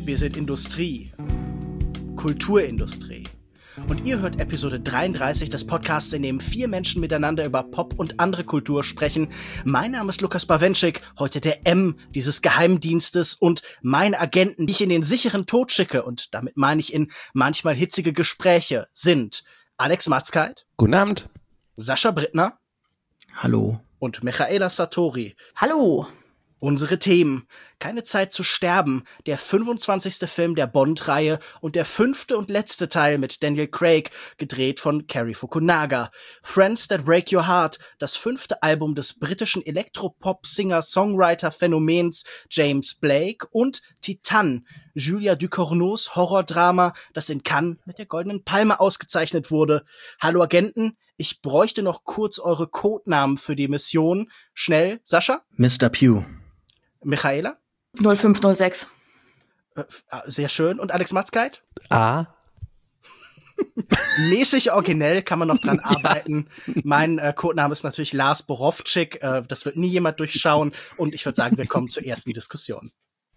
Wir sind Industrie, Kulturindustrie. Und ihr hört Episode 33 des Podcasts, in dem 4 Menschen miteinander über Pop und andere Kultur sprechen. Mein Name ist Lukas Bawenschik, heute der M dieses Geheimdienstes und mein Agenten, die ich in den sicheren Tod schicke, und damit meine ich in manchmal hitzige Gespräche, sind Alex Matzkeit. Guten Abend. Sascha Brittner. Hallo. Und Michaela Satori. Hallo. Unsere Themen: Keine Zeit zu sterben, der 25. Film der Bond-Reihe und der 5. und letzte Teil mit Daniel Craig, gedreht von Cary Fukunaga. Friends That Break Your Heart, das 5. Album des britischen Elektropop-Singer-Songwriter-Phänomens James Blake, und Titan, Julia Ducournau's Horrordrama, das in Cannes mit der Goldenen Palme ausgezeichnet wurde. Hallo Agenten, ich bräuchte noch kurz eure Codenamen für die Mission. Schnell, Sascha? Mr. Pugh. Michaela? 0506. Sehr schön. Und Alex Matzkeit? A. Mäßig originell, kann man noch dran arbeiten. Mein Codename ist natürlich Lars Borowczyk. Das wird nie jemand durchschauen. Und ich würde sagen, wir kommen zur ersten Diskussion.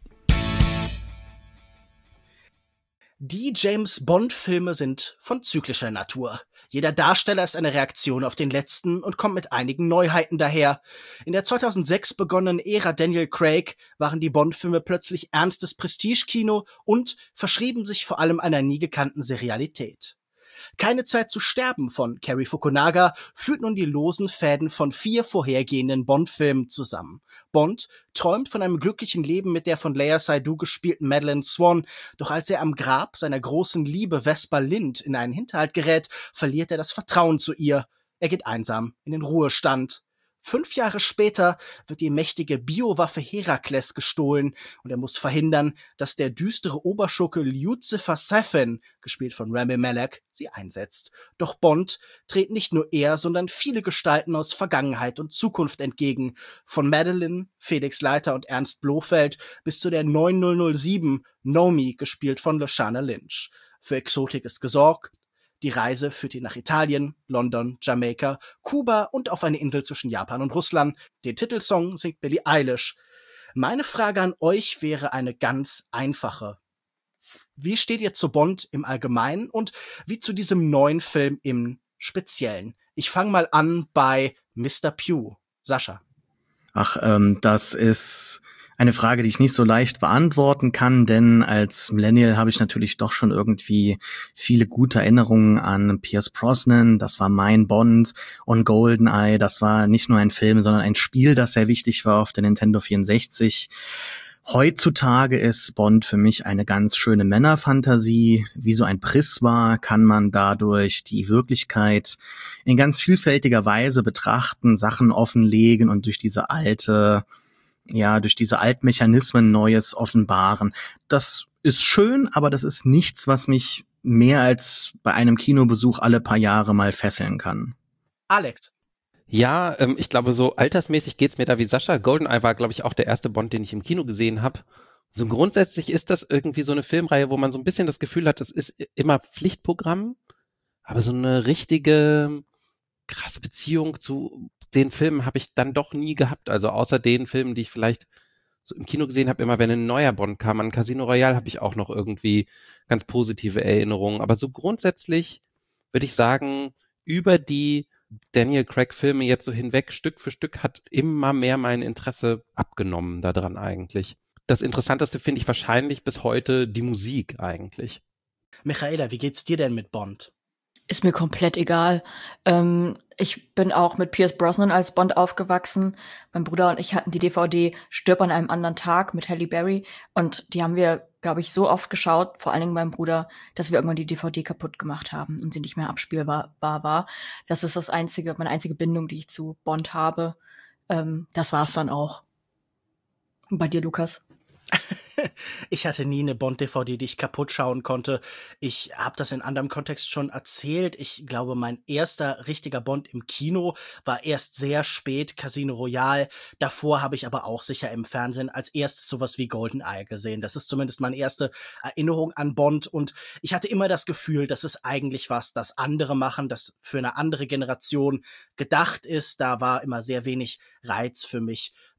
Die James-Bond-Filme sind von zyklischer Natur. Jeder Darsteller ist eine Reaktion auf den letzten und kommt mit einigen Neuheiten daher. In der 2006 begonnenen Ära Daniel Craig waren die Bond-Filme plötzlich ernstes Prestigekino und verschrieben sich vor allem einer nie gekannten Serialität. Keine Zeit zu sterben von Cary Fukunaga führt nun die losen Fäden von 4 vorhergehenden Bond-Filmen zusammen. Bond träumt von einem glücklichen Leben mit der von Lea Seydoux gespielten Madeleine Swan, doch als er am Grab seiner großen Liebe Vesper Lind in einen Hinterhalt gerät, verliert er das Vertrauen zu ihr. Er geht einsam in den Ruhestand. 5 Jahre später wird die mächtige Biowaffe Herakles gestohlen und er muss verhindern, dass der düstere Oberschurke Lucifer Safin, gespielt von Rami Malek, sie einsetzt. Doch Bond tritt nicht nur er, sondern viele Gestalten aus Vergangenheit und Zukunft entgegen. Von Madeleine, Felix Leiter und Ernst Blofeld bis zu der 9007 Nomi, gespielt von Lashana Lynch. Für Exotik ist gesorgt. Die Reise führt ihn nach Italien, London, Jamaika, Kuba und auf eine Insel zwischen Japan und Russland. Den Titelsong singt Billie Eilish. Meine Frage an euch wäre eine ganz einfache. Wie steht ihr zu Bond im Allgemeinen und wie zu diesem neuen Film im Speziellen? Ich fange mal an bei Mr. Pugh. Sascha. Das ist eine Frage, die ich nicht so leicht beantworten kann, denn als Millennial habe ich natürlich doch schon irgendwie viele gute Erinnerungen an Pierce Brosnan. Das war mein Bond, und GoldenEye. Das war nicht nur ein Film, sondern ein Spiel, das sehr wichtig war auf der Nintendo 64. Heutzutage ist Bond für mich eine ganz schöne Männerfantasie. Wie so ein Prisma kann man dadurch die Wirklichkeit in ganz vielfältiger Weise betrachten, Sachen offenlegen und durch diese Altmechanismen Neues offenbaren. Das ist schön, aber das ist nichts, was mich mehr als bei einem Kinobesuch alle paar Jahre mal fesseln kann. Alex. Ja, ich glaube, so altersmäßig geht's mir da wie Sascha. GoldenEye war, glaube ich, auch der erste Bond, den ich im Kino gesehen habe. So grundsätzlich ist das irgendwie so eine Filmreihe, wo man so ein bisschen das Gefühl hat, es ist immer Pflichtprogramm, aber so eine richtige krasse Beziehung zu den Filmen habe ich dann doch nie gehabt. Also außer den Filmen, die ich vielleicht so im Kino gesehen habe, immer wenn ein neuer Bond kam. An Casino Royale habe ich auch noch irgendwie ganz positive Erinnerungen. Aber so grundsätzlich würde ich sagen, über die Daniel Craig-Filme jetzt so hinweg, Stück für Stück, hat immer mehr mein Interesse abgenommen daran eigentlich. Das Interessanteste finde ich wahrscheinlich bis heute die Musik eigentlich. Michaela, wie geht's dir denn mit Bond? Ist mir komplett egal. Ich bin auch mit Pierce Brosnan als Bond aufgewachsen. Mein Bruder und ich hatten die DVD Stirb an einem anderen Tag mit Halle Berry. Und die haben wir, glaube ich, so oft geschaut, vor allen Dingen mein Bruder, dass wir irgendwann die DVD kaputt gemacht haben und sie nicht mehr abspielbar war. Das ist meine einzige Bindung, die ich zu Bond habe. Das war's dann auch. Und bei dir, Lukas? Ich hatte nie eine Bond-DVD, die ich kaputt schauen konnte. Ich habe das in anderem Kontext schon erzählt. Ich glaube, mein erster richtiger Bond im Kino war erst sehr spät, Casino Royale. Davor habe ich aber auch sicher im Fernsehen als erstes sowas wie GoldenEye gesehen. Das ist zumindest meine erste Erinnerung an Bond. Und ich hatte immer das Gefühl, dass es eigentlich was, das andere machen, das für eine andere Generation gedacht ist. Da war immer sehr wenig Reiz für mich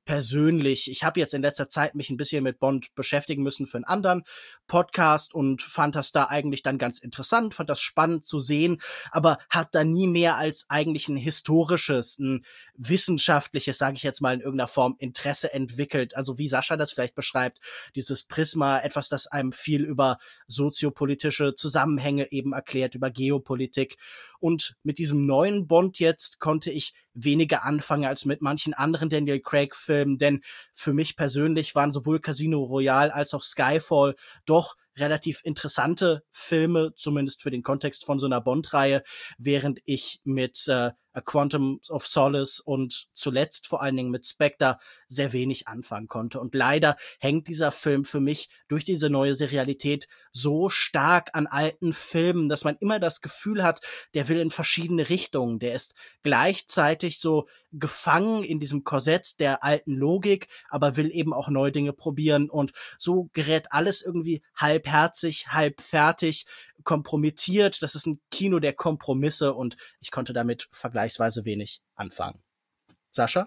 persönlich, ich habe jetzt in letzter Zeit mich ein bisschen mit Bond beschäftigen müssen für einen anderen Podcast und fand das da eigentlich dann ganz interessant, fand das spannend zu sehen, aber hat da nie mehr als eigentlich ein historisches, ein wissenschaftliches, sage ich jetzt mal in irgendeiner Form, Interesse entwickelt. Also wie Sascha das vielleicht beschreibt, dieses Prisma, etwas, das einem viel über soziopolitische Zusammenhänge eben erklärt, über Geopolitik. Und mit diesem neuen Bond jetzt konnte ich weniger anfangen als mit manchen anderen Daniel Craig-Filmen, denn für mich persönlich waren sowohl Casino Royale als auch Skyfall doch relativ interessante Filme, zumindest für den Kontext von so einer Bond-Reihe, während ich mit A Quantum of Solace und zuletzt vor allen Dingen mit Spectre sehr wenig anfangen konnte. Und leider hängt dieser Film für mich durch diese neue Serialität so stark an alten Filmen, dass man immer das Gefühl hat, der will in verschiedene Richtungen. Der ist gleichzeitig so gefangen in diesem Korsett der alten Logik, aber will eben auch neue Dinge probieren. Und so gerät alles irgendwie halbherzig, halb fertig, kompromittiert. Das ist ein Kino der Kompromisse und ich konnte damit vergleichsweise wenig anfangen. Sascha?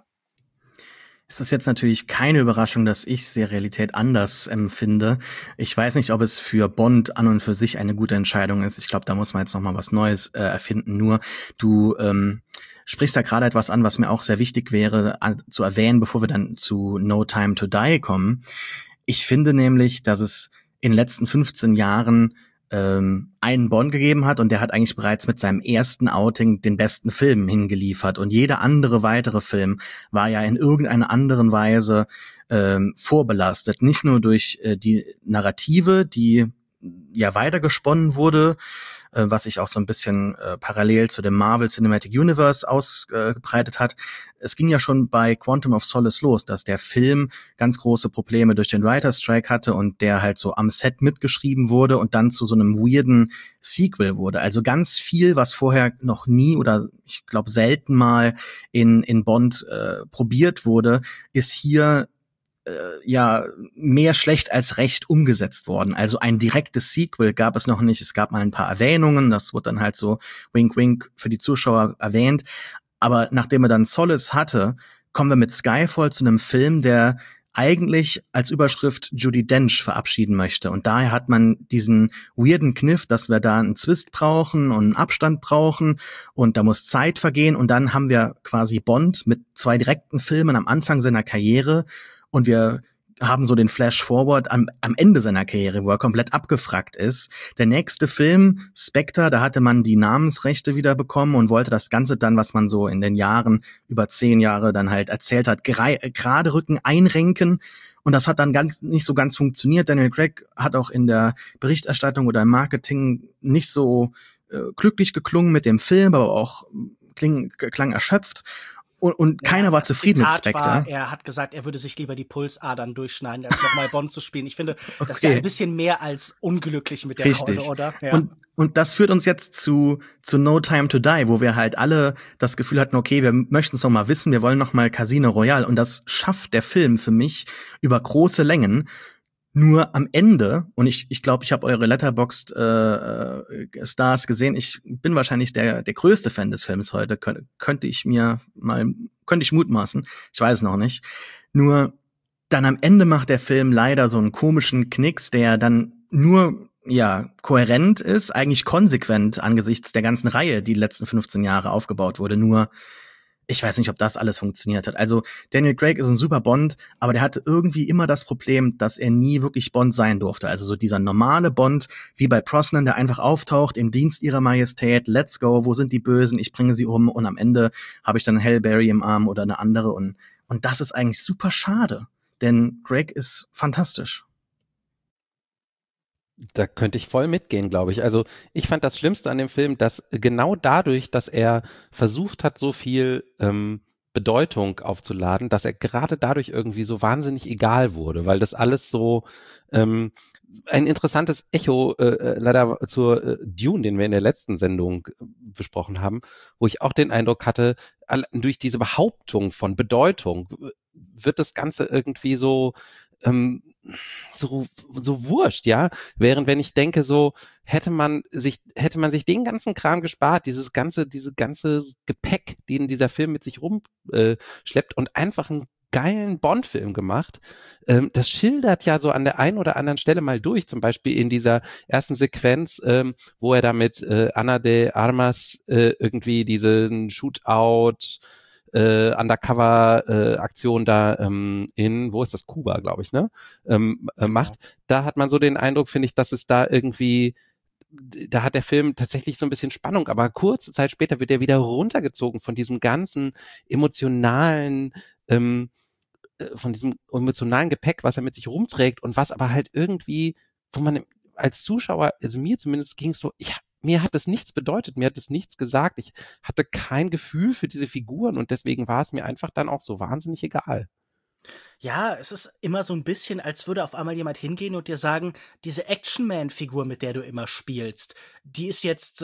Es ist jetzt natürlich keine Überraschung, dass ich Serialität anders empfinde. Ich weiß nicht, ob es für Bond an und für sich eine gute Entscheidung ist. Ich glaube, da muss man jetzt noch mal was Neues erfinden. Nur du sprichst da gerade etwas an, was mir auch sehr wichtig wäre zu erwähnen, bevor wir dann zu No Time to Die kommen. Ich finde nämlich, dass es in den letzten 15 Jahren einen Bond gegeben hat und der hat eigentlich bereits mit seinem ersten Outing den besten Film hingeliefert und jeder andere weitere Film war ja in irgendeiner anderen Weise vorbelastet, nicht nur durch die Narrative, die ja weitergesponnen wurde, was sich auch so ein bisschen parallel zu dem Marvel Cinematic Universe ausgebreitet hat. Es ging ja schon bei Quantum of Solace los, dass der Film ganz große Probleme durch den Writer's Strike hatte und der halt so am Set mitgeschrieben wurde und dann zu so einem weirden Sequel wurde. Also ganz viel, was vorher noch nie oder ich glaube selten mal in Bond probiert wurde, ist hier ja mehr schlecht als recht umgesetzt worden. Also ein direktes Sequel gab es noch nicht. Es gab mal ein paar Erwähnungen, das wurde dann halt so wink wink für die Zuschauer erwähnt. Aber nachdem er dann Solace hatte, kommen wir mit Skyfall zu einem Film, der eigentlich als Überschrift Judi Dench verabschieden möchte. Und daher hat man diesen weirden Kniff, dass wir da einen Twist brauchen und einen Abstand brauchen und da muss Zeit vergehen. Und dann haben wir quasi Bond mit 2 direkten Filmen am Anfang seiner Karriere und wir haben so den Flash-Forward am Ende seiner Karriere, wo er komplett abgefrackt ist. Der nächste Film, Spectre, da hatte man die Namensrechte wieder bekommen und wollte das Ganze dann, was man so in den Jahren, über 10 Jahre dann halt erzählt hat, gerade rücken, einrenken. Und das hat dann nicht so ganz funktioniert. Daniel Craig hat auch in der Berichterstattung oder im Marketing nicht so glücklich geklungen mit dem Film, aber auch klang erschöpft. Und keiner war zufrieden mit Spectre. Er hat gesagt, er würde sich lieber die Pulsadern durchschneiden, als nochmal Bond zu spielen. Ich finde, das ist ja ein bisschen mehr als unglücklich mit der Rolle, oder? Ja. Und das führt uns jetzt zu No Time to Die, wo wir halt alle das Gefühl hatten, okay, wir möchten es noch mal wissen, wir wollen noch mal Casino Royale. Und das schafft der Film für mich über große Längen. Nur am Ende, und ich glaube, ich habe eure Letterboxd Stars gesehen, ich bin wahrscheinlich der größte Fan des Films heute, könnte ich mutmaßen, ich weiß noch nicht. Nur dann am Ende macht der Film leider so einen komischen Knicks, der dann nur kohärent ist, eigentlich konsequent angesichts der ganzen Reihe, die letzten 15 Jahre aufgebaut wurde, nur ich weiß nicht, ob das alles funktioniert hat. Also Daniel Craig ist ein super Bond, aber der hatte irgendwie immer das Problem, dass er nie wirklich Bond sein durfte. Also so dieser normale Bond, wie bei Brosnan, der einfach auftaucht im Dienst ihrer Majestät, let's go, wo sind die Bösen, ich bringe sie um und am Ende habe ich dann Halle Berry im Arm oder eine andere und das ist eigentlich super schade, denn Craig ist fantastisch. Da könnte ich voll mitgehen, glaube ich. Also ich fand das Schlimmste an dem Film, dass genau dadurch, dass er versucht hat, so viel Bedeutung aufzuladen, dass er gerade dadurch irgendwie so wahnsinnig egal wurde, weil das alles so ein interessantes Echo leider zur Dune, den wir in der letzten Sendung besprochen haben, wo ich auch den Eindruck hatte, durch diese Behauptung von Bedeutung wird das Ganze irgendwie so wurscht, ja, während wenn ich denke, so hätte man sich den ganzen Kram gespart, diese ganze Gepäck, den dieser Film mit sich rumschleppt und einfach einen geilen Bond-Film gemacht. Das schildert ja so an der einen oder anderen Stelle mal durch, zum Beispiel in dieser ersten Sequenz, wo er da mit Ana de Armas irgendwie diesen Shootout Undercover-Aktion da wo ist das, Kuba, glaube ich, ne? Macht. Da hat man so den Eindruck, finde ich, dass es da irgendwie, da hat der Film tatsächlich so ein bisschen Spannung, aber kurze Zeit später wird er wieder runtergezogen von diesem ganzen emotionalen, von diesem emotionalen Gepäck, was er mit sich rumträgt und was aber halt irgendwie, wo man als Zuschauer, also mir zumindest ging es so, mir hat das nichts bedeutet, mir hat das nichts gesagt, ich hatte kein Gefühl für diese Figuren und deswegen war es mir einfach dann auch so wahnsinnig egal. Ja, es ist immer so ein bisschen, als würde auf einmal jemand hingehen und dir sagen: „Diese Action-Man-Figur, mit der du immer spielst, die ist jetzt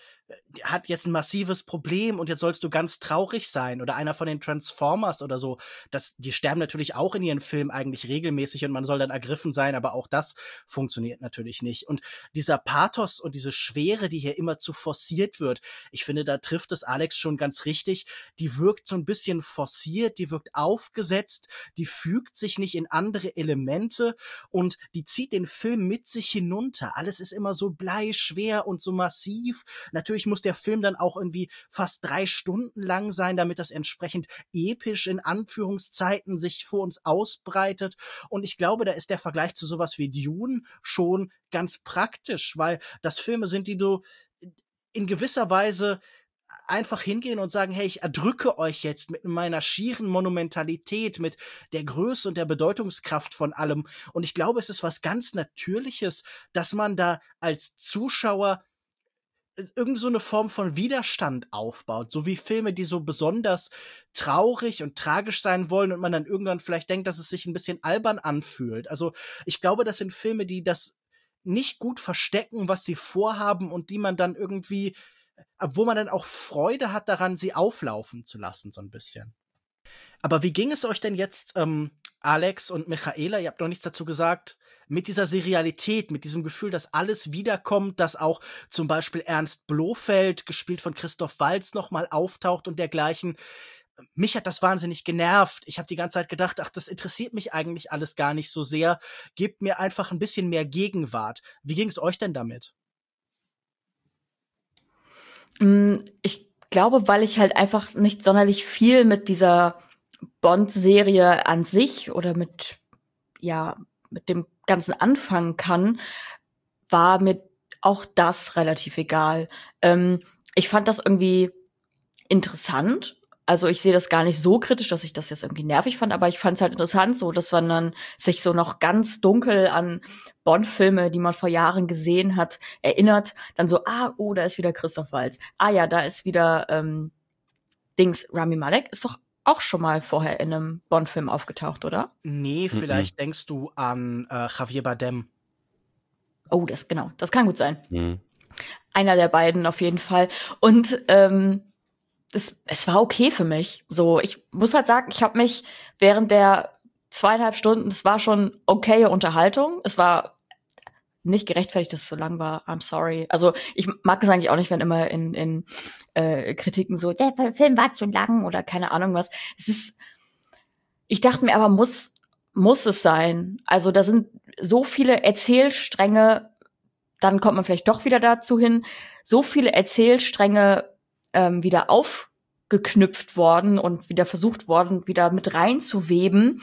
hat jetzt ein massives Problem und jetzt sollst du ganz traurig sein.“ Oder einer von den Transformers oder so. Die sterben natürlich auch in ihren Filmen eigentlich regelmäßig und man soll dann ergriffen sein, aber auch das funktioniert natürlich nicht. Und dieser Pathos und diese Schwere, die hier immer zu forciert wird, ich finde, da trifft es Alex schon ganz richtig. Die wirkt so ein bisschen forciert, die wirkt aufgesetzt, die fügt sich nicht in andere Elemente und die zieht den Film mit sich hinunter. Alles ist immer so bleischwer und so massiv. Natürlich muss der Film dann auch irgendwie fast 3 Stunden lang sein, damit das entsprechend episch in Anführungszeiten sich vor uns ausbreitet. Und ich glaube, da ist der Vergleich zu sowas wie Dune schon ganz praktisch, weil das Filme sind, die du in gewisser Weise einfach hingehen und sagen: „Hey, ich erdrücke euch jetzt mit meiner schieren Monumentalität, mit der Größe und der Bedeutungskraft von allem.“ Und ich glaube, es ist was ganz Natürliches, dass man da als Zuschauer irgend so 'ne Form von Widerstand aufbaut, so wie Filme, die so besonders traurig und tragisch sein wollen und man dann irgendwann vielleicht denkt, dass es sich 'n bisschen albern anfühlt. Also, ich glaube, das sind Filme, die das nicht gut verstecken, was sie vorhaben und die man dann irgendwie wo man dann auch Freude hat daran, sie auflaufen zu lassen, so 'n bisschen. Aber wie ging es euch denn jetzt, Alex und Michaela, ihr habt noch nichts dazu gesagt, mit dieser Serialität, mit diesem Gefühl, dass alles wiederkommt, dass auch zum Beispiel Ernst Blofeld, gespielt von Christoph Waltz, noch mal auftaucht und dergleichen. Mich hat das wahnsinnig genervt. Ich habe die ganze Zeit gedacht: „Ach, das interessiert mich eigentlich alles gar nicht so sehr. Gebt mir einfach ein bisschen mehr Gegenwart.“ Wie ging es euch denn damit? Ich glaube, weil ich halt einfach nicht sonderlich viel mit dieser Bond-Serie an sich oder mit dem Ganzen anfangen kann, war mir auch das relativ egal. Ich fand das irgendwie interessant. Also ich sehe das gar nicht so kritisch, dass ich das jetzt irgendwie nervig fand, aber ich fand es halt interessant, so dass man dann sich so noch ganz dunkel an Bond-Filme, die man vor Jahren gesehen hat, erinnert. Dann so, oh, da ist wieder Christoph Waltz. Ah ja, da ist wieder Rami Malek ist doch auch schon mal vorher in einem Bond-Film aufgetaucht, oder? Nee, vielleicht denkst du an Javier Bardem. Oh, das kann gut sein. Mhm. Einer der beiden auf jeden Fall. Und es war okay für mich. So, ich muss halt sagen, ich habe mich während der 2,5 Stunden, es war schon okaye Unterhaltung. Es war nicht gerechtfertigt, dass es so lang war. I'm sorry. Also ich mag es eigentlich auch nicht, wenn immer in Kritiken so, der Film war zu lang oder keine Ahnung was. Ich dachte mir aber, muss es sein. Also da sind so viele Erzählstränge, dann kommt man vielleicht doch wieder dazu hin, so viele Erzählstränge wieder aufgeknüpft worden und wieder versucht worden, wieder mit reinzuweben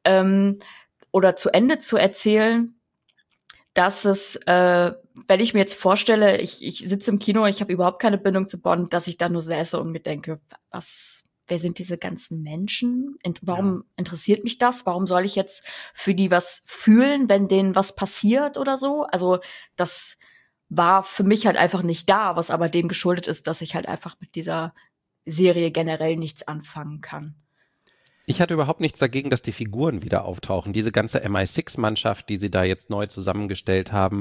oder zu Ende zu erzählen, dass es, wenn ich mir jetzt vorstelle, ich sitze im Kino, ich habe überhaupt keine Bindung zu Bond, dass ich da nur säße und mir denke, wer sind diese ganzen Menschen? Warum interessiert mich das? Warum soll ich jetzt für die was fühlen, wenn denen was passiert oder so? Also das war für mich halt einfach nicht da, was aber dem geschuldet ist, dass ich halt einfach mit dieser Serie generell nichts anfangen kann. Ich hatte überhaupt nichts dagegen, dass die Figuren wieder auftauchen. Diese ganze MI6-Mannschaft, die sie da jetzt neu zusammengestellt haben,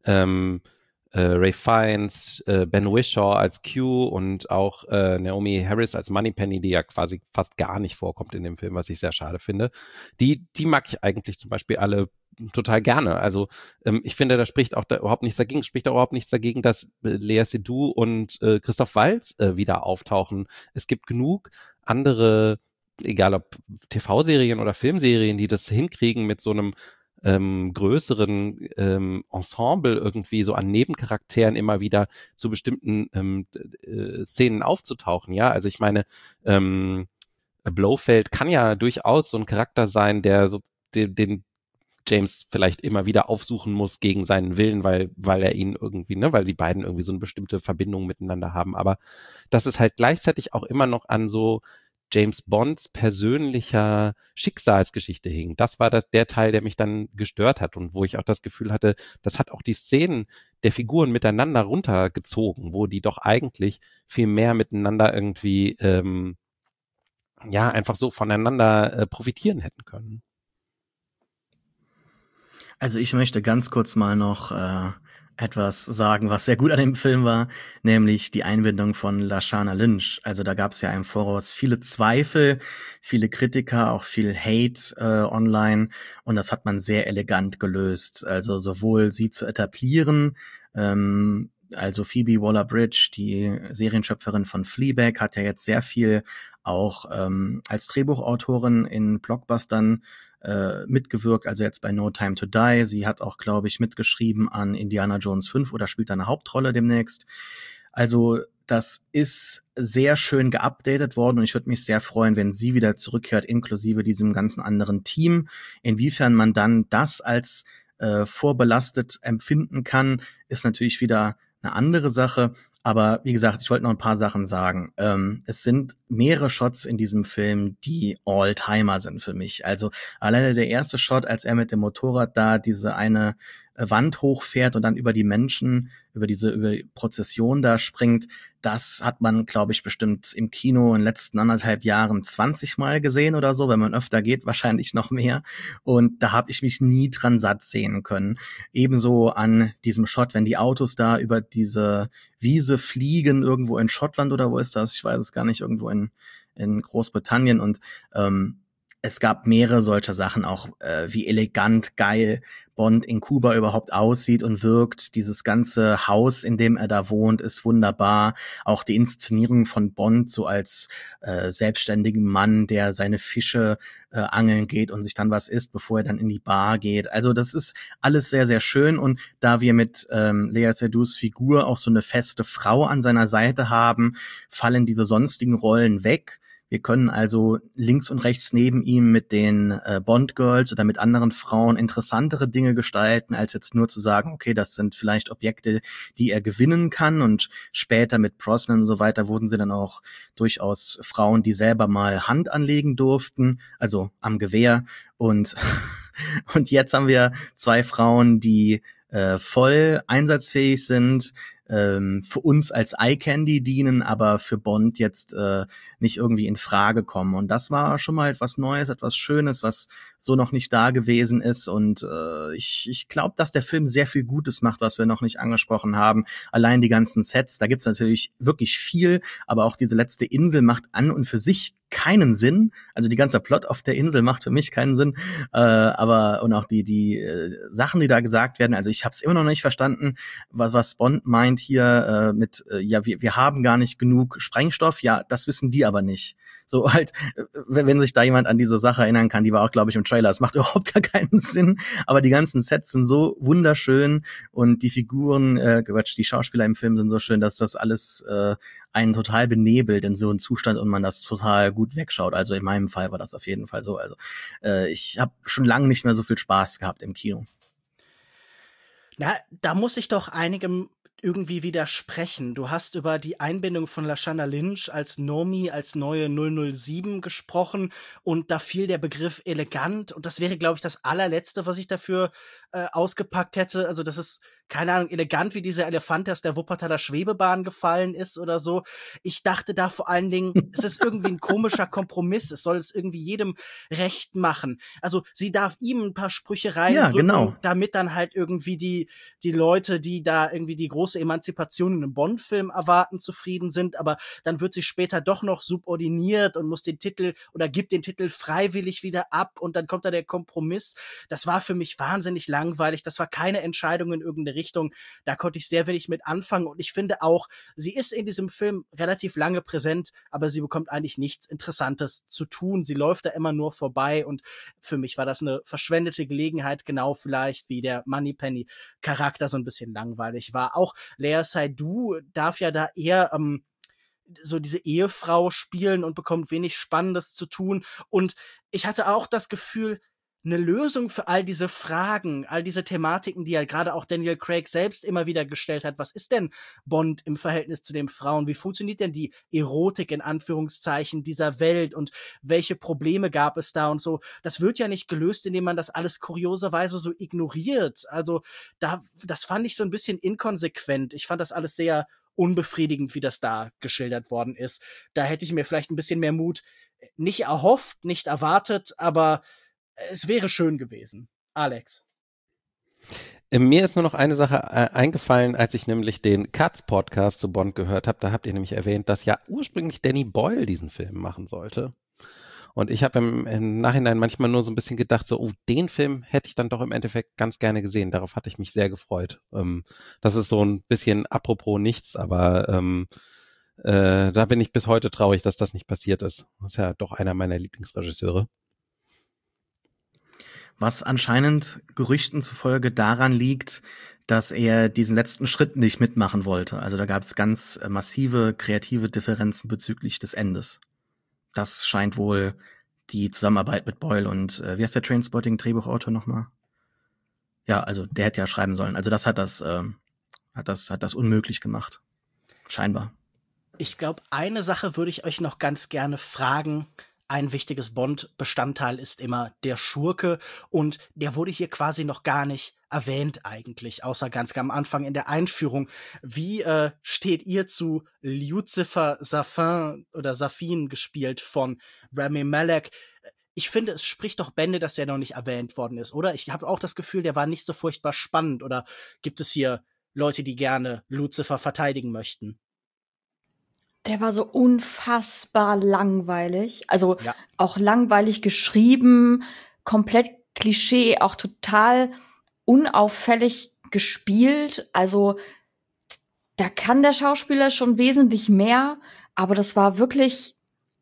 Ray Fiennes, Ben Whishaw als Q und auch Naomi Harris als Moneypenny, die ja quasi fast gar nicht vorkommt in dem Film, was ich sehr schade finde. Die mag ich eigentlich zum Beispiel alle total gerne. Also ich finde, da spricht auch da überhaupt nichts dagegen. Es spricht auch überhaupt nichts dagegen, dass Lea Seydoux und Christoph Waltz wieder auftauchen. Es gibt genug andere egal ob TV-Serien oder Filmserien, die das hinkriegen mit so einem größeren Ensemble irgendwie so an Nebencharakteren immer wieder zu bestimmten Szenen aufzutauchen, ja, also ich meine, Blofeld kann ja durchaus so ein Charakter sein, der so den James vielleicht immer wieder aufsuchen muss gegen seinen Willen, weil er ihn irgendwie, ne, weil die beiden irgendwie so eine bestimmte Verbindung miteinander haben, aber dass es halt gleichzeitig auch immer noch an so James Bonds persönlicher Schicksalsgeschichte hing. Das war der Teil, der mich dann gestört hat und wo ich auch das Gefühl hatte, das hat auch die Szenen der Figuren miteinander runtergezogen, wo die doch eigentlich viel mehr miteinander irgendwie einfach so voneinander profitieren hätten können. Also ich möchte ganz kurz mal noch etwas sagen, was sehr gut an dem Film war, nämlich die Einbindung von Lashana Lynch. Also da gab es ja im Voraus viele Zweifel, viele Kritiker, auch viel Hate online und das hat man sehr elegant gelöst. Also sowohl sie zu etablieren, also Phoebe Waller-Bridge, die Serienschöpferin von Fleabag, hat ja jetzt sehr viel auch als Drehbuchautorin in Blockbustern mitgewirkt, also jetzt bei No Time to Die. Sie hat auch, glaube ich, mitgeschrieben an Indiana Jones 5 oder spielt da eine Hauptrolle demnächst. Also das ist sehr schön geupdatet worden und ich würde mich sehr freuen, wenn sie wieder zurückkehrt, inklusive diesem ganzen anderen Team. Inwiefern man dann das als vorbelastet empfinden kann, ist natürlich wieder eine andere Sache. Aber wie gesagt, ich wollte noch ein paar Sachen sagen. Es sind mehrere Shots in diesem Film, die All-Timer sind für mich. Also alleine der erste Shot, als er mit dem Motorrad da diese eine Wand hochfährt und dann über die Menschen, über die Prozession da springt, das hat man, glaube ich, bestimmt im Kino in den letzten 1,5 Jahren 20 Mal gesehen oder so. Wenn man öfter geht, wahrscheinlich noch mehr. Und da habe ich mich nie dran satt sehen können. Ebenso an diesem Shot, wenn die Autos da über diese Wiese fliegen, irgendwo in Schottland oder wo ist das? Ich weiß es gar nicht, irgendwo in Großbritannien. Und es gab mehrere solcher Sachen, auch wie elegant, geil Bond in Kuba überhaupt aussieht und wirkt. Dieses ganze Haus, in dem er da wohnt, ist wunderbar. Auch die Inszenierung von Bond so als selbstständigen Mann, der seine Fische angeln geht und sich dann was isst, bevor er dann in die Bar geht. Also das ist alles sehr, sehr schön. Und da wir mit Lea Seydoux Figur auch so eine feste Frau an seiner Seite haben, fallen diese sonstigen Rollen weg. Wir können also links und rechts neben ihm mit den Bond-Girls oder mit anderen Frauen interessantere Dinge gestalten, als jetzt nur zu sagen, okay, das sind vielleicht Objekte, die er gewinnen kann. Und später mit Brosnan und so weiter wurden sie dann auch durchaus Frauen, die selber mal Hand anlegen durften, also am Gewehr. Und jetzt haben wir 2 Frauen, die voll einsatzfähig sind, für uns als Eye-Candy dienen, aber für Bond jetzt nicht irgendwie in Frage kommen. Und das war schon mal etwas Neues, etwas Schönes, was so noch nicht da gewesen ist. Und ich glaube, dass der Film sehr viel Gutes macht, was wir noch nicht angesprochen haben. Allein die ganzen Sets, da gibt's natürlich wirklich viel, aber auch diese letzte Insel macht an und für sich keinen Sinn. Also die ganze Plot auf der Insel macht für mich keinen Sinn. Aber und auch die Sachen, die da gesagt werden, also ich habe es immer noch nicht verstanden, was Bond meint hier mit wir haben gar nicht genug Sprengstoff. Ja, das wissen die aber nicht. So halt, wenn sich da jemand an diese Sache erinnern kann, die war auch, glaube ich, im Trailer. Es macht überhaupt gar keinen Sinn, aber die ganzen Sets sind so wunderschön und die Figuren, die Schauspieler im Film sind so schön, dass das alles einen total benebelt in so einem Zustand und man das total gut wegschaut. Also in meinem Fall war das auf jeden Fall so. Also ich habe schon lange nicht mehr so viel Spaß gehabt im Kino. Na, da muss ich doch einigem irgendwie widersprechen. Du hast über die Einbindung von Lashana Lynch als Nomi, als neue 007 gesprochen und da fiel der Begriff elegant und das wäre, glaube ich, das allerletzte, was ich dafür ausgepackt hätte. Also das ist, keine Ahnung, elegant, wie dieser Elefant, der aus der Wuppertaler Schwebebahn gefallen ist oder so. Ich dachte da vor allen Dingen, es ist irgendwie ein komischer Kompromiss. Es soll es irgendwie jedem recht machen. Also sie darf ihm ein paar Sprüche reindrücken, genau, damit dann halt irgendwie die Leute, die da irgendwie die große Emanzipation in einem Bond-Film erwarten, zufrieden sind. Aber dann wird sie später doch noch subordiniert und muss den Titel oder gibt den Titel freiwillig wieder ab und dann kommt da der Kompromiss. Das war für mich wahnsinnig langweilig. Das war keine Entscheidung in irgendeine Richtung. Da konnte ich sehr wenig mit anfangen. Und ich finde auch, sie ist in diesem Film relativ lange präsent, aber sie bekommt eigentlich nichts Interessantes zu tun. Sie läuft da immer nur vorbei. Und für mich war das eine verschwendete Gelegenheit, genau vielleicht wie der Moneypenny-Charakter so ein bisschen langweilig war. Auch Lea Seydoux darf ja da eher so diese Ehefrau spielen und bekommt wenig Spannendes zu tun. Und ich hatte auch das Gefühl, eine Lösung für all diese Fragen, all diese Thematiken, die ja gerade auch Daniel Craig selbst immer wieder gestellt hat. Was ist denn Bond im Verhältnis zu den Frauen? Wie funktioniert denn die Erotik in Anführungszeichen dieser Welt und welche Probleme gab es da und so? Das wird ja nicht gelöst, indem man das alles kurioserweise so ignoriert. Also das fand ich so ein bisschen inkonsequent. Ich fand das alles sehr unbefriedigend, wie das da geschildert worden ist. Da hätte ich mir vielleicht ein bisschen mehr Mut nicht erhofft, nicht erwartet, aber es wäre schön gewesen. Alex. Mir ist nur noch eine Sache eingefallen, als ich nämlich den Katz-Podcast zu Bond gehört habe. Da habt ihr nämlich erwähnt, dass ja ursprünglich Danny Boyle diesen Film machen sollte. Und ich habe im Nachhinein manchmal nur so ein bisschen gedacht, so, oh, den Film hätte ich dann doch im Endeffekt ganz gerne gesehen. Darauf hatte ich mich sehr gefreut. Das ist so ein bisschen apropos nichts, aber da bin ich bis heute traurig, dass das nicht passiert ist. Das ist ja doch einer meiner Lieblingsregisseure. Was anscheinend Gerüchten zufolge daran liegt, dass er diesen letzten Schritt nicht mitmachen wollte. Also da gab es ganz massive kreative Differenzen bezüglich des Endes. Das scheint wohl die Zusammenarbeit mit Boyle und wie heißt der Trainspotting-Drehbuchautor nochmal? Ja, also der hätte ja schreiben sollen. Also das hat das unmöglich gemacht. Scheinbar. Ich glaube, eine Sache würde ich euch noch ganz gerne fragen. Ein wichtiges Bond-Bestandteil ist immer der Schurke und der wurde hier quasi noch gar nicht erwähnt eigentlich, außer ganz am Anfang in der Einführung. Wie steht ihr zu Lucifer Safin oder Safin gespielt von Rami Malek? Ich finde, es spricht doch Bände, dass der noch nicht erwähnt worden ist, oder? Ich habe auch das Gefühl, der war nicht so furchtbar spannend. Oder gibt es hier Leute, die gerne Lucifer verteidigen möchten? Der war so unfassbar langweilig. Also Ja. auch langweilig geschrieben, komplett Klischee, auch total unauffällig gespielt. Also da kann der Schauspieler schon wesentlich mehr, aber das war wirklich,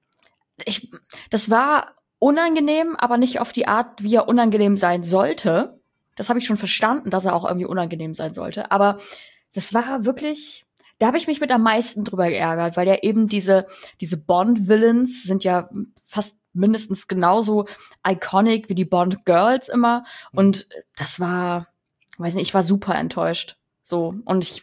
das war unangenehm, aber nicht auf die Art, wie er unangenehm sein sollte. Das habe ich schon verstanden, dass er auch irgendwie unangenehm sein sollte. Aber das war wirklich, da habe ich mich mit am meisten drüber geärgert, weil ja eben diese Bond-Villains sind ja fast mindestens genauso iconic wie die Bond-Girls immer. Und das war, weiß nicht, ich war super enttäuscht. So, und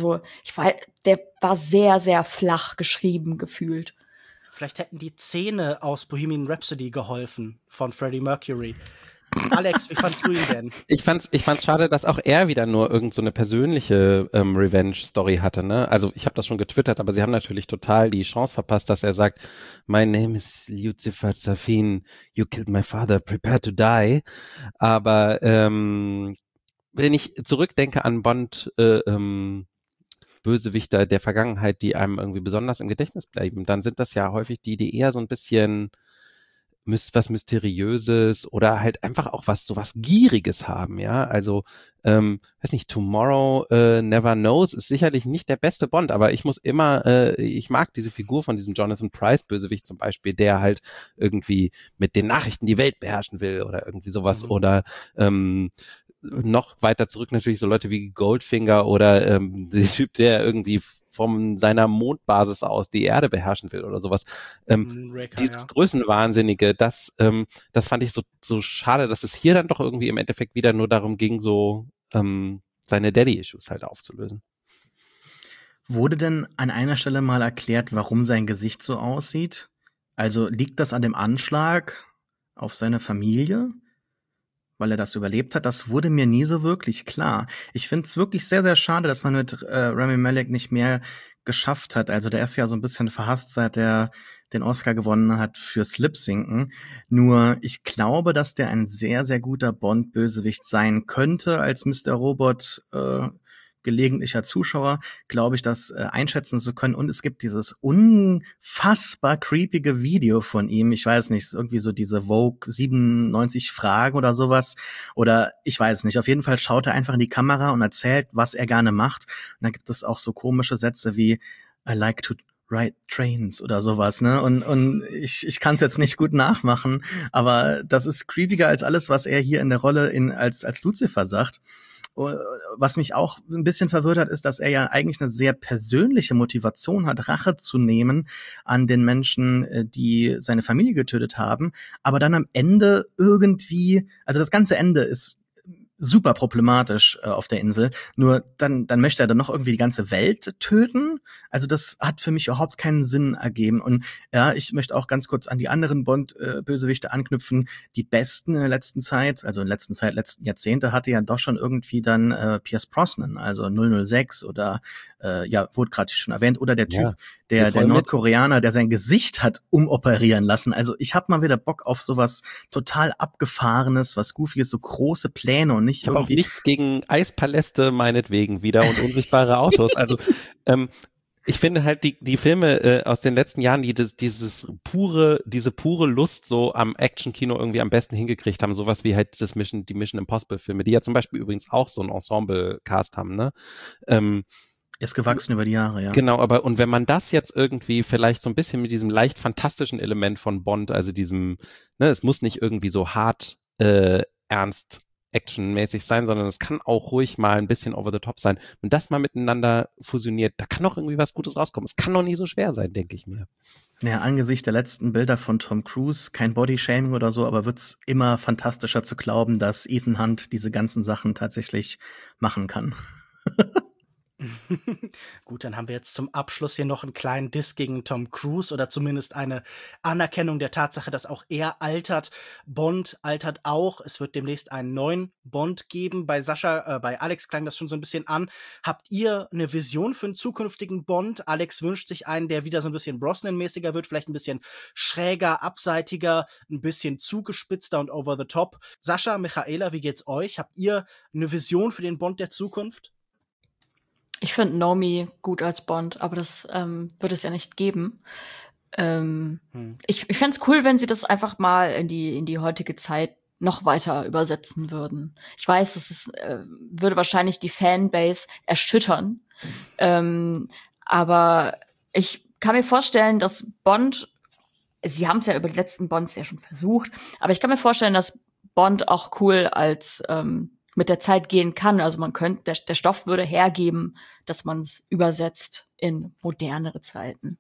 der war sehr, sehr flach geschrieben, gefühlt. Vielleicht hätten die Szene aus Bohemian Rhapsody geholfen von Freddie Mercury. Alex, wie fandst du ihn denn? Ich fand's schade, dass auch er wieder nur irgend so eine persönliche Revenge-Story hatte, ne? Also ich habe das schon getwittert, aber sie haben natürlich total die Chance verpasst, dass er sagt, My name is Lucifer Safin, you killed my father, prepare to die. Aber wenn ich zurückdenke an Bond, Bösewichter der Vergangenheit, die einem irgendwie besonders im Gedächtnis bleiben, dann sind das ja häufig die eher so ein bisschen was Mysteriöses oder halt einfach auch sowas Gieriges haben, ja, also, weiß nicht, Tomorrow Never Knows ist sicherlich nicht der beste Bond, aber ich muss immer, ich mag diese Figur von diesem Jonathan Pryce Bösewicht zum Beispiel, der halt irgendwie mit den Nachrichten die Welt beherrschen will oder irgendwie sowas oder, noch weiter zurück natürlich so Leute wie Goldfinger oder der Typ, der irgendwie von seiner Mondbasis aus die Erde beherrschen will oder sowas. Dieses Größenwahnsinnige, das fand ich so schade, dass es hier dann doch irgendwie im Endeffekt wieder nur darum ging, so seine Daddy-Issues halt aufzulösen. Wurde denn an einer Stelle mal erklärt, warum sein Gesicht so aussieht? Also liegt das an dem Anschlag auf seine Familie? Weil er das überlebt hat, das wurde mir nie so wirklich klar. Ich finde es wirklich sehr, sehr schade, dass man mit Rami Malek nicht mehr geschafft hat. Also der ist ja so ein bisschen verhasst, seit er den Oscar gewonnen hat für Slipsinken. Nur ich glaube, dass der ein sehr, sehr guter Bond-Bösewicht sein könnte als Mr. Robot gelegentlicher Zuschauer, glaube ich, das einschätzen zu können. Und es gibt dieses unfassbar creepige Video von ihm. Ich weiß nicht, irgendwie so diese Vogue 97 Fragen oder sowas. Oder ich weiß nicht. Auf jeden Fall schaut er einfach in die Kamera und erzählt, was er gerne macht. Und dann gibt es auch so komische Sätze wie I like to ride trains oder sowas, ne? Und ich kann es jetzt nicht gut nachmachen, aber das ist creepiger als alles, was er hier in der Rolle als Lucifer sagt. Was mich auch ein bisschen verwirrt hat, ist, dass er ja eigentlich eine sehr persönliche Motivation hat, Rache zu nehmen an den Menschen, die seine Familie getötet haben, aber dann am Ende irgendwie, also das ganze Ende ist super problematisch auf der Insel. Nur dann möchte er dann noch irgendwie die ganze Welt töten. Also das hat für mich überhaupt keinen Sinn ergeben. Und ja, ich möchte auch ganz kurz an die anderen Bond-Bösewichte anknüpfen. Die besten in der letzten Zeit, also in der letzten Jahrzehnte, hatte ja doch schon irgendwie dann Pierce Brosnan, also 006 oder wurde gerade schon erwähnt, oder der Typ, der Nordkoreaner, der sein Gesicht hat umoperieren lassen. Also ich habe mal wieder Bock auf sowas total Abgefahrenes, was Goofiges, so große Pläne und nicht ich habe auch nichts gegen Eispaläste meinetwegen wieder und unsichtbare Autos. Also ich finde halt die Filme aus den letzten Jahren, die diese pure Lust so am Action-Kino irgendwie am besten hingekriegt haben, sowas wie halt die Mission Impossible-Filme, die ja zum Beispiel übrigens auch so einen Ensemble-Cast haben, ne? Ist gewachsen über die Jahre, ja. Genau, und wenn man das jetzt irgendwie vielleicht so ein bisschen mit diesem leicht fantastischen Element von Bond, also diesem, ne, es muss nicht irgendwie so hart ernst actionmäßig sein, sondern es kann auch ruhig mal ein bisschen over the top sein. Wenn das mal miteinander fusioniert, da kann doch irgendwie was Gutes rauskommen. Es kann doch nie so schwer sein, denke ich mir. Ja, angesichts der letzten Bilder von Tom Cruise, kein Bodyshaming oder so, aber wird's immer fantastischer zu glauben, dass Ethan Hunt diese ganzen Sachen tatsächlich machen kann. Gut, dann haben wir jetzt zum Abschluss hier noch einen kleinen Diss gegen Tom Cruise oder zumindest eine Anerkennung der Tatsache, dass auch er altert. Bond altert auch. Es wird demnächst einen neuen Bond geben. Bei Alex klang das schon so ein bisschen an. Habt ihr eine Vision für einen zukünftigen Bond? Alex wünscht sich einen, der wieder so ein bisschen Brosnan-mäßiger wird, vielleicht ein bisschen schräger, abseitiger, ein bisschen zugespitzter und over the top. Sascha, Michaela, wie geht's euch? Habt ihr eine Vision für den Bond der Zukunft? Ich finde Naomi gut als Bond, aber das wird es ja nicht geben. Ich fände es cool, wenn sie das einfach mal in die heutige Zeit noch weiter übersetzen würden. Ich weiß, das würde wahrscheinlich die Fanbase erschüttern. Aber ich kann mir vorstellen, dass Bond, sie haben es ja über die letzten Bonds ja schon versucht, aber ich kann mir vorstellen, dass Bond auch cool als mit der Zeit gehen kann. Also man könnte, der Stoff würde hergeben, dass man es übersetzt in modernere Zeiten.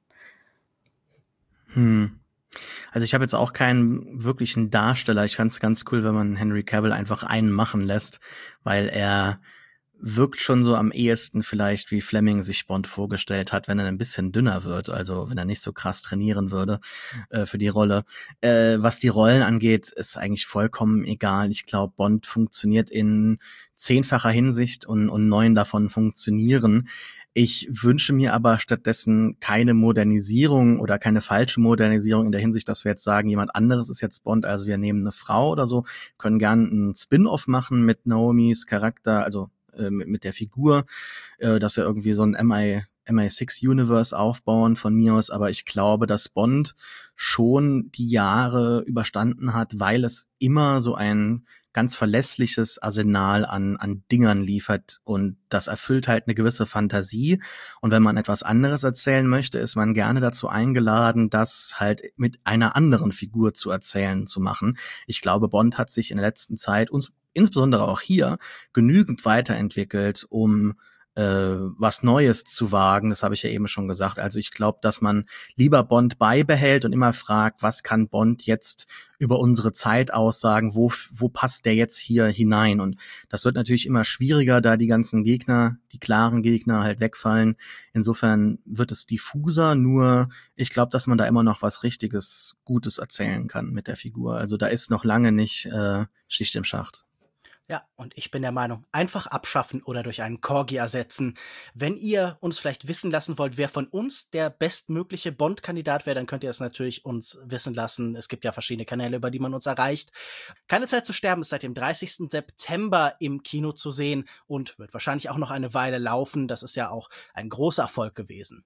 Also ich habe jetzt auch keinen wirklichen Darsteller. Ich fand es ganz cool, wenn man Henry Cavill einfach einen machen lässt, weil er wirkt schon so am ehesten vielleicht, wie Fleming sich Bond vorgestellt hat, wenn er ein bisschen dünner wird, also wenn er nicht so krass trainieren würde für die Rolle. Was die Rollen angeht, ist eigentlich vollkommen egal. Ich glaube, Bond funktioniert in 10-facher Hinsicht und 9 davon funktionieren. Ich wünsche mir aber stattdessen keine Modernisierung oder keine falsche Modernisierung in der Hinsicht, dass wir jetzt sagen, jemand anderes ist jetzt Bond, also wir nehmen eine Frau oder so, können gern einen Spin-off machen mit Naomis Charakter, also mit der Figur, dass wir irgendwie so ein MI6-Universe aufbauen von mir aus, aber ich glaube, dass Bond schon die Jahre überstanden hat, weil es immer so ein ganz verlässliches Arsenal an Dingern liefert und das erfüllt halt eine gewisse Fantasie und wenn man etwas anderes erzählen möchte, ist man gerne dazu eingeladen, das halt mit einer anderen Figur zu erzählen, zu machen. Ich glaube, Bond hat sich in der letzten Zeit uns insbesondere auch hier genügend weiterentwickelt, um was Neues zu wagen. Das habe ich ja eben schon gesagt. Also ich glaube, dass man lieber Bond beibehält und immer fragt, was kann Bond jetzt über unsere Zeit aussagen, wo passt der jetzt hier hinein? Und das wird natürlich immer schwieriger, da die ganzen Gegner, die klaren Gegner halt wegfallen. Insofern wird es diffuser, nur ich glaube, dass man da immer noch was richtiges, Gutes erzählen kann mit der Figur. Also da ist noch lange nicht Schicht im Schacht. Ja, und ich bin der Meinung, einfach abschaffen oder durch einen Corgi ersetzen. Wenn ihr uns vielleicht wissen lassen wollt, wer von uns der bestmögliche Bond-Kandidat wäre, dann könnt ihr es natürlich uns wissen lassen. Es gibt ja verschiedene Kanäle, über die man uns erreicht. Keine Zeit zu sterben ist seit dem 30. September im Kino zu sehen und wird wahrscheinlich auch noch eine Weile laufen. Das ist ja auch ein großer Erfolg gewesen.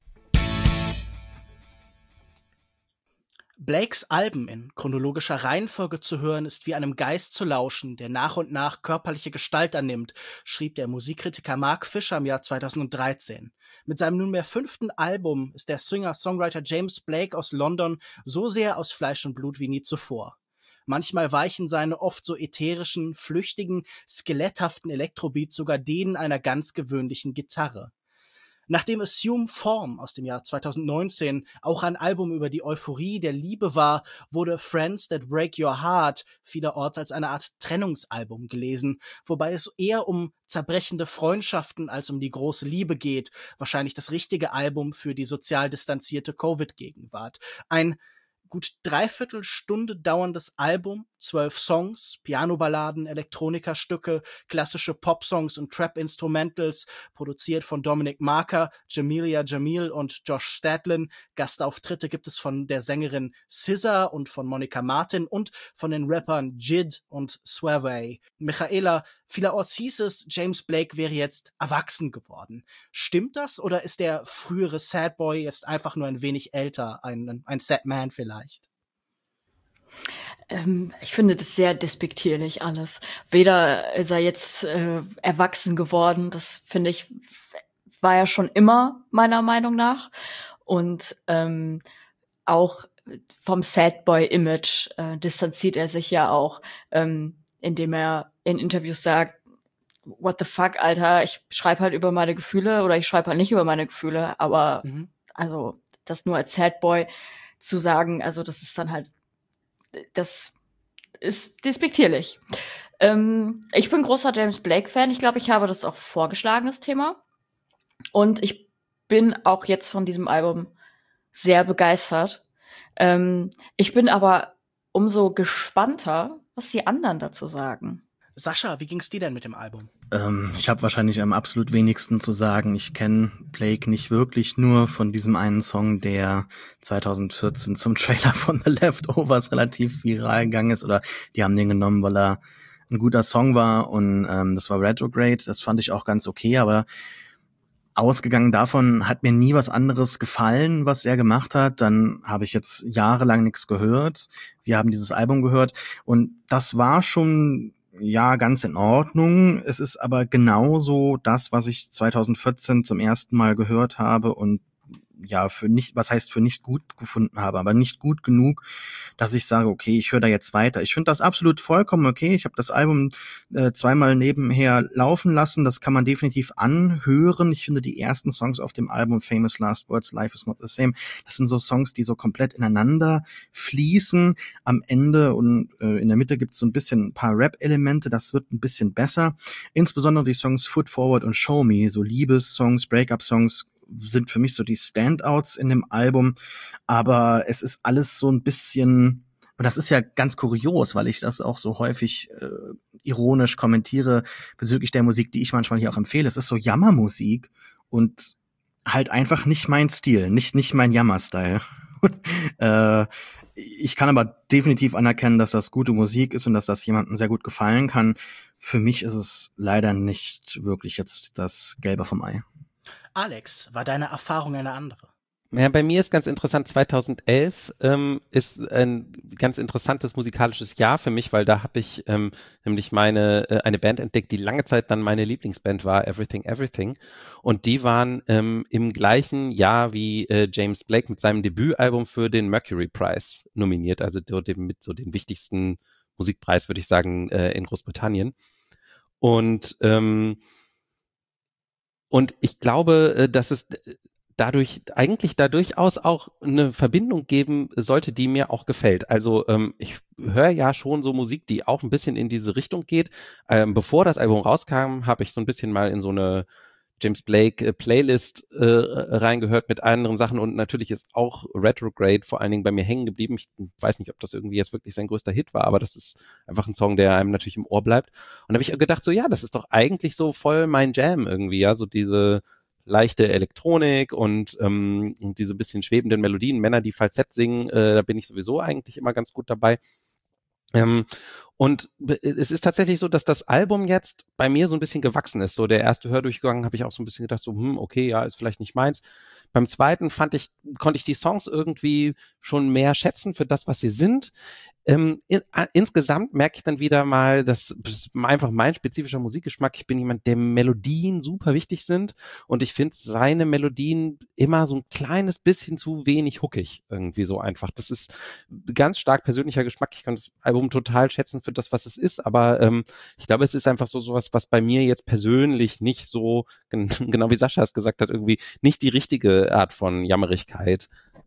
Blakes Alben in chronologischer Reihenfolge zu hören, ist wie einem Geist zu lauschen, der nach und nach körperliche Gestalt annimmt, schrieb der Musikkritiker Mark Fisher im Jahr 2013. Mit seinem nunmehr 5. Album ist der Singer-Songwriter James Blake aus London so sehr aus Fleisch und Blut wie nie zuvor. Manchmal weichen seine oft so ätherischen, flüchtigen, skeletthaften Elektrobeats sogar denen einer ganz gewöhnlichen Gitarre. Nachdem Assume Form aus dem Jahr 2019 auch ein Album über die Euphorie der Liebe war, wurde Friends That Break Your Heart vielerorts als eine Art Trennungsalbum gelesen, wobei es eher um zerbrechende Freundschaften als um die große Liebe geht, wahrscheinlich das richtige Album für die sozial distanzierte Covid-Gegenwart. Ein gut 3/4 Stunde dauerndes Album, 12 Songs, Pianoballaden, Elektronikastücke, klassische Popsongs und Trap-Instrumentals, produziert von Dominic Marker, Jamelia Jamil und Josh Stadlin. Gastauftritte gibt es von der Sängerin SZA und von Monica Martin und von den Rappern Jid und Swavey. Michaela, vielerorts hieß es, James Blake wäre jetzt erwachsen geworden. Stimmt das oder ist der frühere Sad Boy jetzt einfach nur ein wenig älter, ein Sad Man vielleicht? Ich finde das sehr despektierlich alles. Weder ist er jetzt erwachsen geworden, das finde ich, war er schon immer, meiner Meinung nach. Und auch vom Sad Boy-Image distanziert er sich ja auch, indem er in Interviews sagt, what the fuck, Alter, ich schreibe halt über meine Gefühle oder ich schreibe halt nicht über meine Gefühle, aber also das nur als Sad Boy zu sagen, also das ist dann halt, das ist despektierlich. Ich bin großer James Blake-Fan. Ich glaube, ich habe das auch vorgeschlagen, das Thema. Und ich bin auch jetzt von diesem Album sehr begeistert. Ich bin aber umso gespannter, was die anderen dazu sagen. Sascha, wie ging's dir denn mit dem Album? Ich habe wahrscheinlich am absolut wenigsten zu sagen. Ich kenne Blake nicht wirklich, nur von diesem einen Song, der 2014 zum Trailer von The Leftovers relativ viral gegangen ist. Oder die haben den genommen, weil er ein guter Song war. Und das war Retrograde. Das fand ich auch ganz okay. Aber ausgegangen davon hat mir nie was anderes gefallen, was er gemacht hat. Dann habe ich jetzt jahrelang nichts gehört. Wir haben dieses Album gehört. Und das war schon ja ganz in Ordnung. Es ist aber genauso das, was ich 2014 zum ersten Mal gehört habe und ja für nicht, was heißt für nicht gut gefunden habe, aber nicht gut genug, dass ich sage, okay, ich höre da jetzt weiter. Ich finde das absolut vollkommen okay. Ich habe das Album zweimal nebenher laufen lassen. Das kann man definitiv anhören. Ich finde die ersten Songs auf dem Album Famous Last Words, Life is Not the Same, das sind so Songs, die so komplett ineinander fließen. Am Ende und in der Mitte gibt es so ein bisschen ein paar Rap-Elemente. Das wird ein bisschen besser. Insbesondere die Songs Foot Forward und Show Me, so Liebessongs, Breakup-Songs, sind für mich so die Standouts in dem Album, aber es ist alles so ein bisschen, und das ist ja ganz kurios, weil ich das auch so häufig ironisch kommentiere bezüglich der Musik, die ich manchmal hier auch empfehle. Es ist so Jammermusik und halt einfach nicht mein Stil, nicht mein Jammer-Style. Ich kann aber definitiv anerkennen, dass das gute Musik ist und dass das jemandem sehr gut gefallen kann. Für mich ist es leider nicht wirklich jetzt das Gelbe vom Ei. Alex, war deine Erfahrung eine andere? Ja, bei mir ist ganz interessant, 2011 ist ein ganz interessantes musikalisches Jahr für mich, weil da habe ich nämlich eine Band entdeckt, die lange Zeit dann meine Lieblingsband war, Everything Everything. Und die waren im gleichen Jahr wie James Blake mit seinem Debütalbum für den Mercury Prize nominiert, also mit so den wichtigsten Musikpreis, würde ich sagen, in Großbritannien. Und ich glaube, dass es dadurch da durchaus auch eine Verbindung geben sollte, die mir auch gefällt. Also ich höre ja schon so Musik, die auch ein bisschen in diese Richtung geht. Bevor das Album rauskam, habe ich so ein bisschen mal in so eine James Blake Playlist reingehört mit anderen Sachen und natürlich ist auch Retrograde vor allen Dingen bei mir hängen geblieben. Ich weiß nicht, ob das irgendwie jetzt wirklich sein größter Hit war, aber das ist einfach ein Song, der einem natürlich im Ohr bleibt. Und da habe ich gedacht, so ja, das ist doch eigentlich so voll mein Jam irgendwie, ja, so diese leichte Elektronik und diese bisschen schwebenden Melodien, Männer, die Falsett singen, da bin ich sowieso eigentlich immer ganz gut dabei. Und es ist tatsächlich so, dass das Album jetzt bei mir so ein bisschen gewachsen ist. So der erste Hördurchgang habe ich auch so ein bisschen gedacht, so okay, ja, ist vielleicht nicht meins. Beim zweiten konnte ich die Songs irgendwie schon mehr schätzen für das, was sie sind. Insgesamt merke ich dann wieder mal, das ist einfach mein spezifischer Musikgeschmack. Ich bin jemand, der Melodien super wichtig sind und ich finde seine Melodien immer so ein kleines bisschen zu wenig hookig irgendwie so einfach. Das ist ganz stark persönlicher Geschmack. Ich kann das Album total schätzen für das, was es ist, aber ich glaube, es ist einfach so sowas, was bei mir jetzt persönlich nicht so, genau wie Sascha es gesagt hat, irgendwie nicht die richtige Art von Jammerigkeit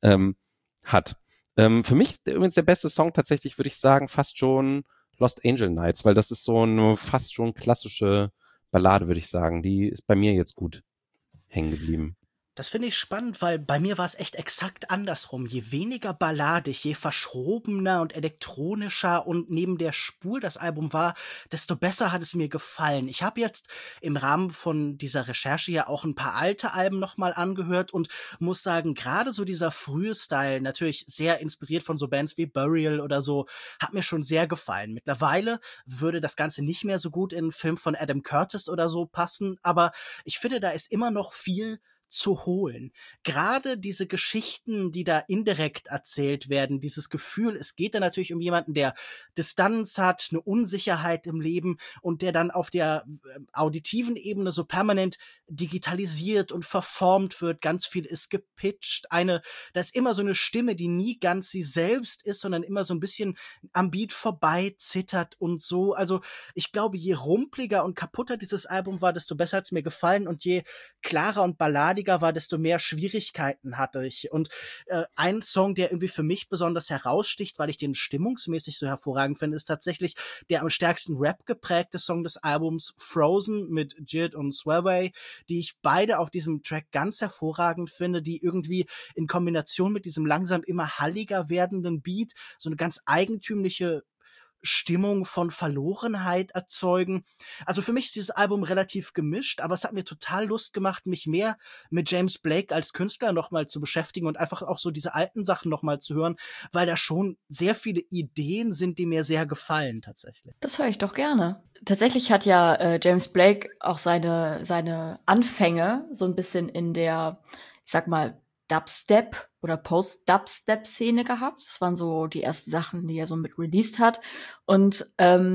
hat. Für mich übrigens der beste Song tatsächlich, würde ich sagen, fast schon Lost Angel Nights, weil das ist so eine fast schon klassische Ballade, würde ich sagen. Die ist bei mir jetzt gut hängen geblieben. Das finde ich spannend, weil bei mir war es echt exakt andersrum. Je weniger balladig, je verschrobener und elektronischer und neben der Spur das Album war, desto besser hat es mir gefallen. Ich habe jetzt im Rahmen von dieser Recherche ja auch ein paar alte Alben nochmal angehört und muss sagen, gerade so dieser frühe Style, natürlich sehr inspiriert von so Bands wie Burial oder so, hat mir schon sehr gefallen. Mittlerweile würde das Ganze nicht mehr so gut in einen Film von Adam Curtis oder so passen, aber ich finde, da ist immer noch viel zu holen. Gerade diese Geschichten, die da indirekt erzählt werden, dieses Gefühl, es geht da natürlich um jemanden, der Distanz hat, eine Unsicherheit im Leben und der dann auf der auditiven Ebene so permanent digitalisiert und verformt wird. Ganz viel ist gepitcht. Da ist immer so eine Stimme, die nie ganz sie selbst ist, sondern immer so ein bisschen am Beat vorbei zittert und so. Also ich glaube, je rumpliger und kaputter dieses Album war, desto besser hat es mir gefallen und je klarer und balladiger war, desto mehr Schwierigkeiten hatte ich. Und ein Song, der irgendwie für mich besonders heraussticht, weil ich den stimmungsmäßig so hervorragend finde, ist tatsächlich der am stärksten Rap geprägte Song des Albums, Frozen mit Jid und Swavey, die ich beide auf diesem Track ganz hervorragend finde, die irgendwie in Kombination mit diesem langsam immer halliger werdenden Beat so eine ganz eigentümliche Stimmung von Verlorenheit erzeugen. Also für mich ist dieses Album relativ gemischt, aber es hat mir total Lust gemacht, mich mehr mit James Blake als Künstler nochmal zu beschäftigen und einfach auch so diese alten Sachen nochmal zu hören, weil da schon sehr viele Ideen sind, die mir sehr gefallen tatsächlich. Das höre ich doch gerne. Tatsächlich hat ja James Blake auch seine Anfänge so ein bisschen in der, ich sag mal, Dubstep oder Post-Dubstep-Szene gehabt. Das waren so die ersten Sachen, die er so mit released hat. Und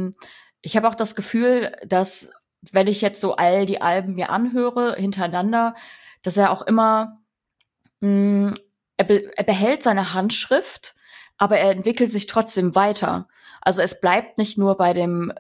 ich habe auch das Gefühl, dass, wenn ich jetzt so all die Alben mir anhöre, hintereinander, dass er auch immer, er behält seine Handschrift, aber er entwickelt sich trotzdem weiter. Also es bleibt nicht nur bei dem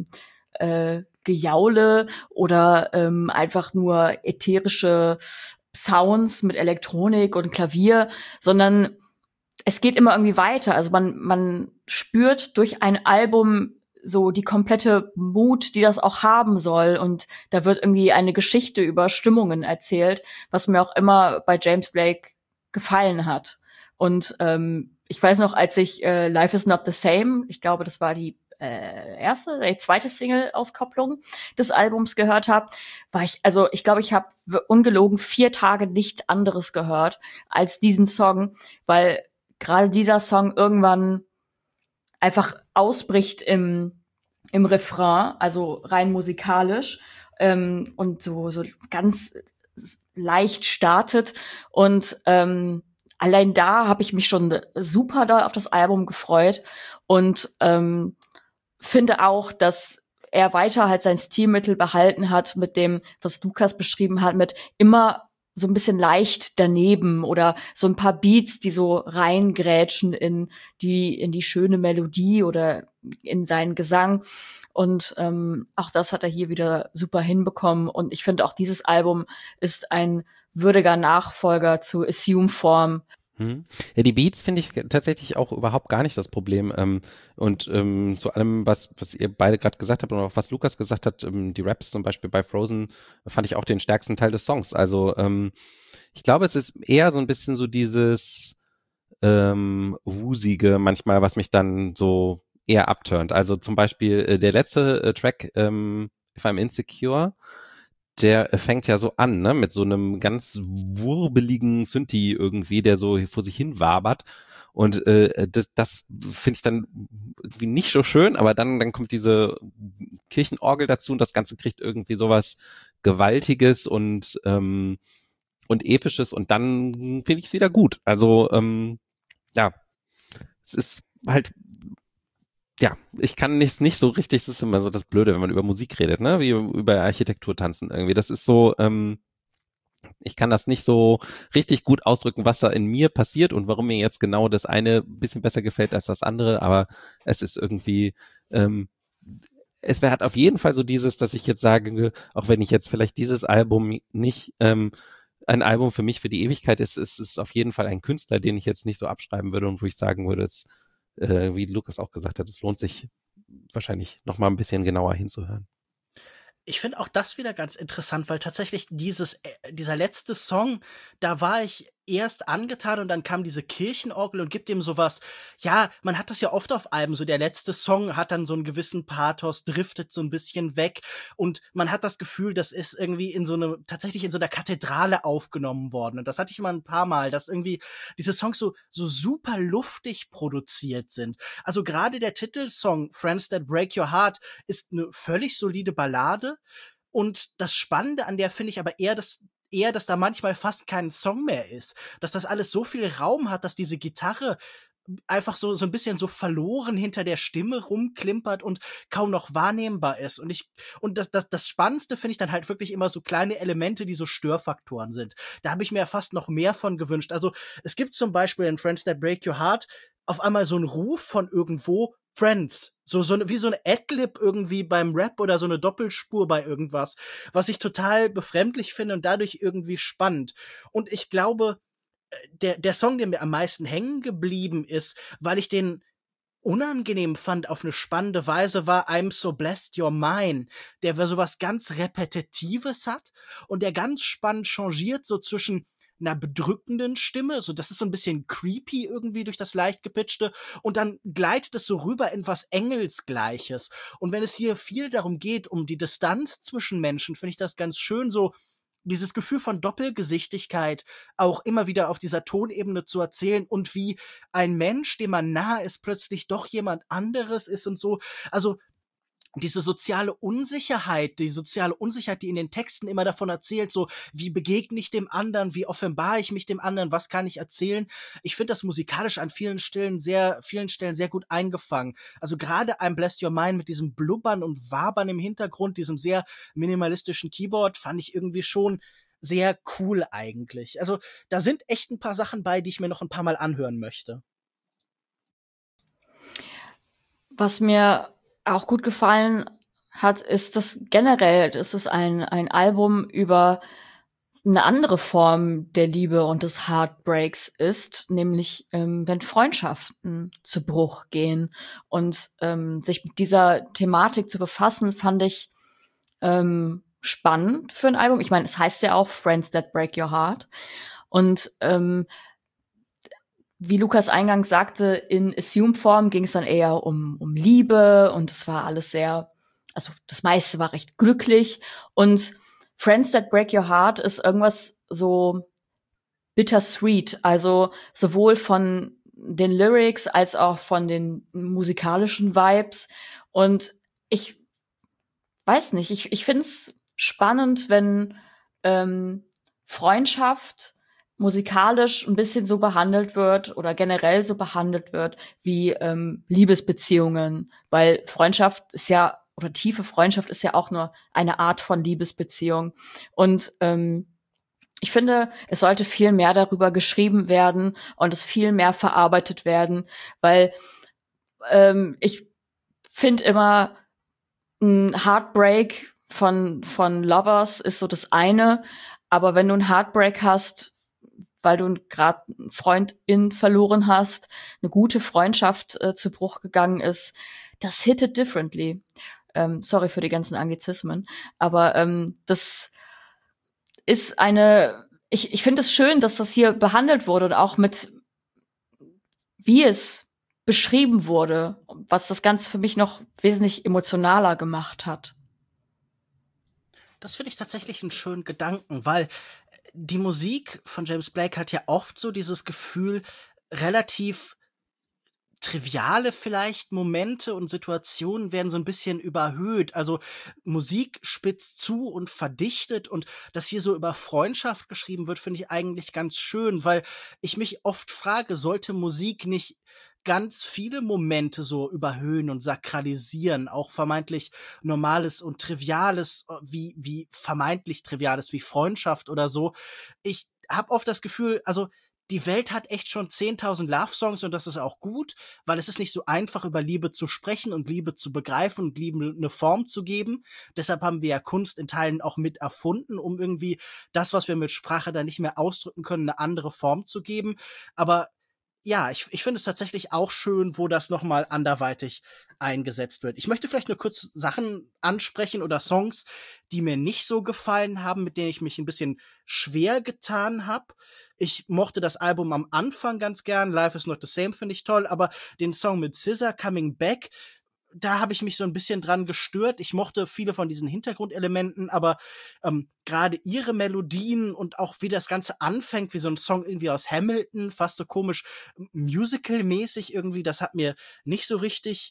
Gejaule oder einfach nur ätherische Sounds mit Elektronik und Klavier, sondern es geht immer irgendwie weiter. Also man spürt durch ein Album so die komplette Mut, die das auch haben soll. Und da wird irgendwie eine Geschichte über Stimmungen erzählt, was mir auch immer bei James Blake gefallen hat. Und ich weiß noch, als ich Life is Not the Same, ich glaube, das war die zweite Single-Auskopplung des Albums gehört habe, ich glaube, ich habe ungelogen 4 Tage nichts anderes gehört als diesen Song, weil gerade dieser Song irgendwann einfach ausbricht im Refrain, also rein musikalisch, und so ganz leicht startet und allein da habe ich mich schon super doll auf das Album gefreut und finde auch, dass er weiter halt sein Stilmittel behalten hat mit dem, was Lukas beschrieben hat, mit immer so ein bisschen leicht daneben oder so ein paar Beats, die so reingrätschen in die schöne Melodie oder in seinen Gesang. Und auch das hat er hier wieder super hinbekommen. Und ich finde auch, dieses Album ist ein würdiger Nachfolger zu Assume Form. Ja, die Beats finde ich tatsächlich auch überhaupt gar nicht das Problem. Zu allem, was ihr beide gerade gesagt habt und auch was Lukas gesagt hat, die Raps zum Beispiel bei Frozen, fand ich auch den stärksten Teil des Songs. Also ich glaube, es ist eher so ein bisschen so dieses Wusige manchmal, was mich dann so eher abturnt. Also zum Beispiel der letzte Track, If I'm Insecure, der fängt ja so an, ne, mit so einem ganz wurbeligen Synthi irgendwie, der so vor sich hin wabert. Und das finde ich dann irgendwie nicht so schön, aber dann kommt diese Kirchenorgel dazu und das Ganze kriegt irgendwie sowas Gewaltiges und Episches und dann finde ich es wieder gut. Also ja, es ist halt, ja, ich kann nicht so richtig, das ist immer so das Blöde, wenn man über Musik redet, ne, wie über Architektur tanzen irgendwie. Das ist so, ich kann das nicht so richtig gut ausdrücken, was da in mir passiert und warum mir jetzt genau das eine ein bisschen besser gefällt als das andere, aber es ist irgendwie, es hat auf jeden Fall so dieses, dass ich jetzt sage, auch wenn ich jetzt vielleicht dieses Album nicht ein Album für mich für die Ewigkeit ist, ist es auf jeden Fall ein Künstler, den ich jetzt nicht so abschreiben würde und wo ich sagen würde, es, wie Lukas auch gesagt hat, es lohnt sich wahrscheinlich noch mal ein bisschen genauer hinzuhören. Ich finde auch das wieder ganz interessant, weil tatsächlich dieser letzte Song, da war ich erst angetan und dann kam diese Kirchenorgel und gibt ihm sowas. Ja, man hat das ja oft auf Alben, so der letzte Song hat dann so einen gewissen Pathos, driftet so ein bisschen weg und man hat das Gefühl, das ist irgendwie tatsächlich in so einer Kathedrale aufgenommen worden. Und das hatte ich immer ein paar Mal, dass irgendwie diese Songs so super luftig produziert sind. Also gerade der Titelsong Friends That Break Your Heart ist eine völlig solide Ballade. Und das Spannende an der finde ich aber eher, dass da manchmal fast kein Song mehr ist. Dass das alles so viel Raum hat, dass diese Gitarre einfach so ein bisschen so verloren hinter der Stimme rumklimpert und kaum noch wahrnehmbar ist. Und das Spannendste finde ich dann halt wirklich immer so kleine Elemente, die so Störfaktoren sind. Da habe ich mir fast noch mehr von gewünscht. Also es gibt zum Beispiel in Friends That Break Your Heart auf einmal so einen Ruf von irgendwo, Friends. Wie so eine Adlib irgendwie beim Rap oder so eine Doppelspur bei irgendwas, was ich total befremdlich finde und dadurch irgendwie spannend. Und ich glaube, der Song, der mir am meisten hängen geblieben ist, weil ich den unangenehm fand auf eine spannende Weise, war I'm So Blessed You're Mine, der sowas ganz Repetitives hat und der ganz spannend changiert so zwischen einer bedrückenden Stimme, so das ist so ein bisschen creepy irgendwie durch das leicht gepitchte und dann gleitet es so rüber in was Engelsgleiches. Und wenn es hier viel darum geht, um die Distanz zwischen Menschen, finde ich das ganz schön so dieses Gefühl von Doppelgesichtigkeit auch immer wieder auf dieser Tonebene zu erzählen und wie ein Mensch, dem man nahe ist, plötzlich doch jemand anderes ist und so. Also die soziale Unsicherheit, die in den Texten immer davon erzählt, so wie begegne ich dem anderen, wie offenbare ich mich dem anderen, was kann ich erzählen. Ich finde das musikalisch an vielen Stellen sehr gut eingefangen. Also gerade I'm Bless Your Mind mit diesem Blubbern und Wabern im Hintergrund, diesem sehr minimalistischen Keyboard, fand ich irgendwie schon sehr cool eigentlich. Also da sind echt ein paar Sachen bei, die ich mir noch ein paar Mal anhören möchte. Was mir auch gut gefallen hat, ist das generell, ist es ein Album über eine andere Form der Liebe und des Heartbreaks ist, nämlich wenn Freundschaften zu Bruch gehen. Und sich mit dieser Thematik zu befassen, fand ich spannend für ein Album. Ich meine, es heißt ja auch Friends That Break Your Heart. Und wie Lukas eingangs sagte, in Assume-Form ging es dann eher um Liebe und es war alles also das meiste war recht glücklich und Friends That Break Your Heart ist irgendwas so bittersweet, also sowohl von den Lyrics als auch von den musikalischen Vibes und ich weiß nicht, ich find's spannend, wenn Freundschaft musikalisch ein bisschen so behandelt wird oder generell so behandelt wird wie Liebesbeziehungen, weil Freundschaft ist ja oder tiefe Freundschaft ist ja auch nur eine Art von Liebesbeziehung. Und ich finde, es sollte viel mehr darüber geschrieben werden und es viel mehr verarbeitet werden, weil ich finde immer ein Heartbreak von Lovers ist so das eine, aber wenn du einen Heartbreak hast, weil du gerade einen Freundin verloren hast, eine gute Freundschaft zu Bruch gegangen ist, das hittet differently. Sorry für die ganzen Anglizismen, aber das ist ich finde es schön, dass das hier behandelt wurde und auch mit, wie es beschrieben wurde, was das Ganze für mich noch wesentlich emotionaler gemacht hat. Das finde ich tatsächlich einen schönen Gedanken, weil die Musik von James Blake hat ja oft so dieses Gefühl, relativ triviale vielleicht Momente und Situationen werden so ein bisschen überhöht. Also, Musik spitzt zu und verdichtet, und dass hier so über Freundschaft geschrieben wird, finde ich eigentlich ganz schön, weil ich mich oft frage, sollte Musik nicht ganz viele Momente so überhöhen und sakralisieren, auch vermeintlich Normales und Triviales, wie vermeintlich Triviales wie Freundschaft oder so. Ich habe oft das Gefühl, also, die Welt hat echt schon 10.000 Love-Songs, und das ist auch gut, weil es ist nicht so einfach, über Liebe zu sprechen und Liebe zu begreifen und Liebe eine Form zu geben. Deshalb haben wir ja Kunst in Teilen auch mit erfunden, um irgendwie das, was wir mit Sprache dann nicht mehr ausdrücken können, eine andere Form zu geben. Aber ja, ich finde es tatsächlich auch schön, wo das noch mal anderweitig eingesetzt wird. Ich möchte vielleicht nur kurz Sachen ansprechen oder Songs, die mir nicht so gefallen haben, mit denen ich mich ein bisschen schwer getan habe. Ich mochte das Album am Anfang ganz gern, Life is Not the Same finde ich toll, aber den Song mit SZA, Coming Back, da habe ich mich so ein bisschen dran gestört. Ich mochte viele von diesen Hintergrundelementen, aber gerade ihre Melodien und auch wie das Ganze anfängt, wie so ein Song irgendwie aus Hamilton, fast so komisch musical-mäßig irgendwie, das hat mir nicht so richtig,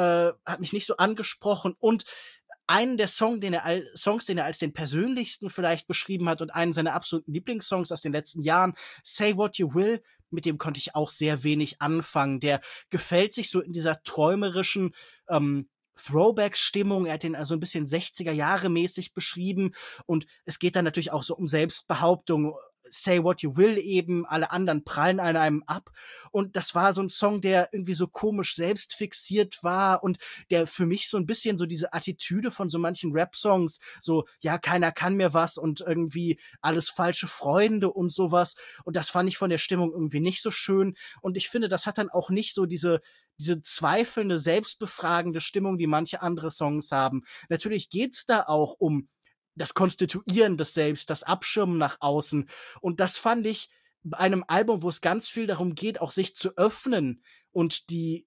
hat mich nicht so angesprochen. Und einen der Songs, den er als den persönlichsten vielleicht beschrieben hat und einen seiner absoluten Lieblingssongs aus den letzten Jahren, Say What You Will, mit dem konnte ich auch sehr wenig anfangen. Der gefällt sich so in dieser träumerischen Throwback-Stimmung. Er hat den also ein bisschen 60er-Jahre-mäßig beschrieben, und es geht dann natürlich auch so um Selbstbehauptung. Say What You Will eben, alle anderen prallen an einem ab. Und das war so ein Song, der irgendwie so komisch selbstfixiert war und der für mich so ein bisschen so diese Attitüde von so manchen Rap-Songs, so, ja, keiner kann mir was und irgendwie alles falsche Freunde und sowas. Und das fand ich von der Stimmung irgendwie nicht so schön. Und ich finde, das hat dann auch nicht so diese zweifelnde, selbstbefragende Stimmung, die manche andere Songs haben. Natürlich geht's da auch um das Konstituieren des Selbst, das Abschirmen nach außen. Und das fand ich bei einem Album, wo es ganz viel darum geht, auch sich zu öffnen und die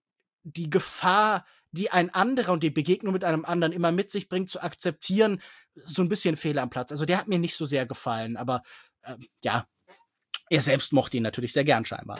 Gefahr, die ein anderer und die Begegnung mit einem anderen immer mit sich bringt, zu akzeptieren, so ein bisschen fehl am Platz. Also der hat mir nicht so sehr gefallen, aber ja, er selbst mochte ihn natürlich sehr gern scheinbar.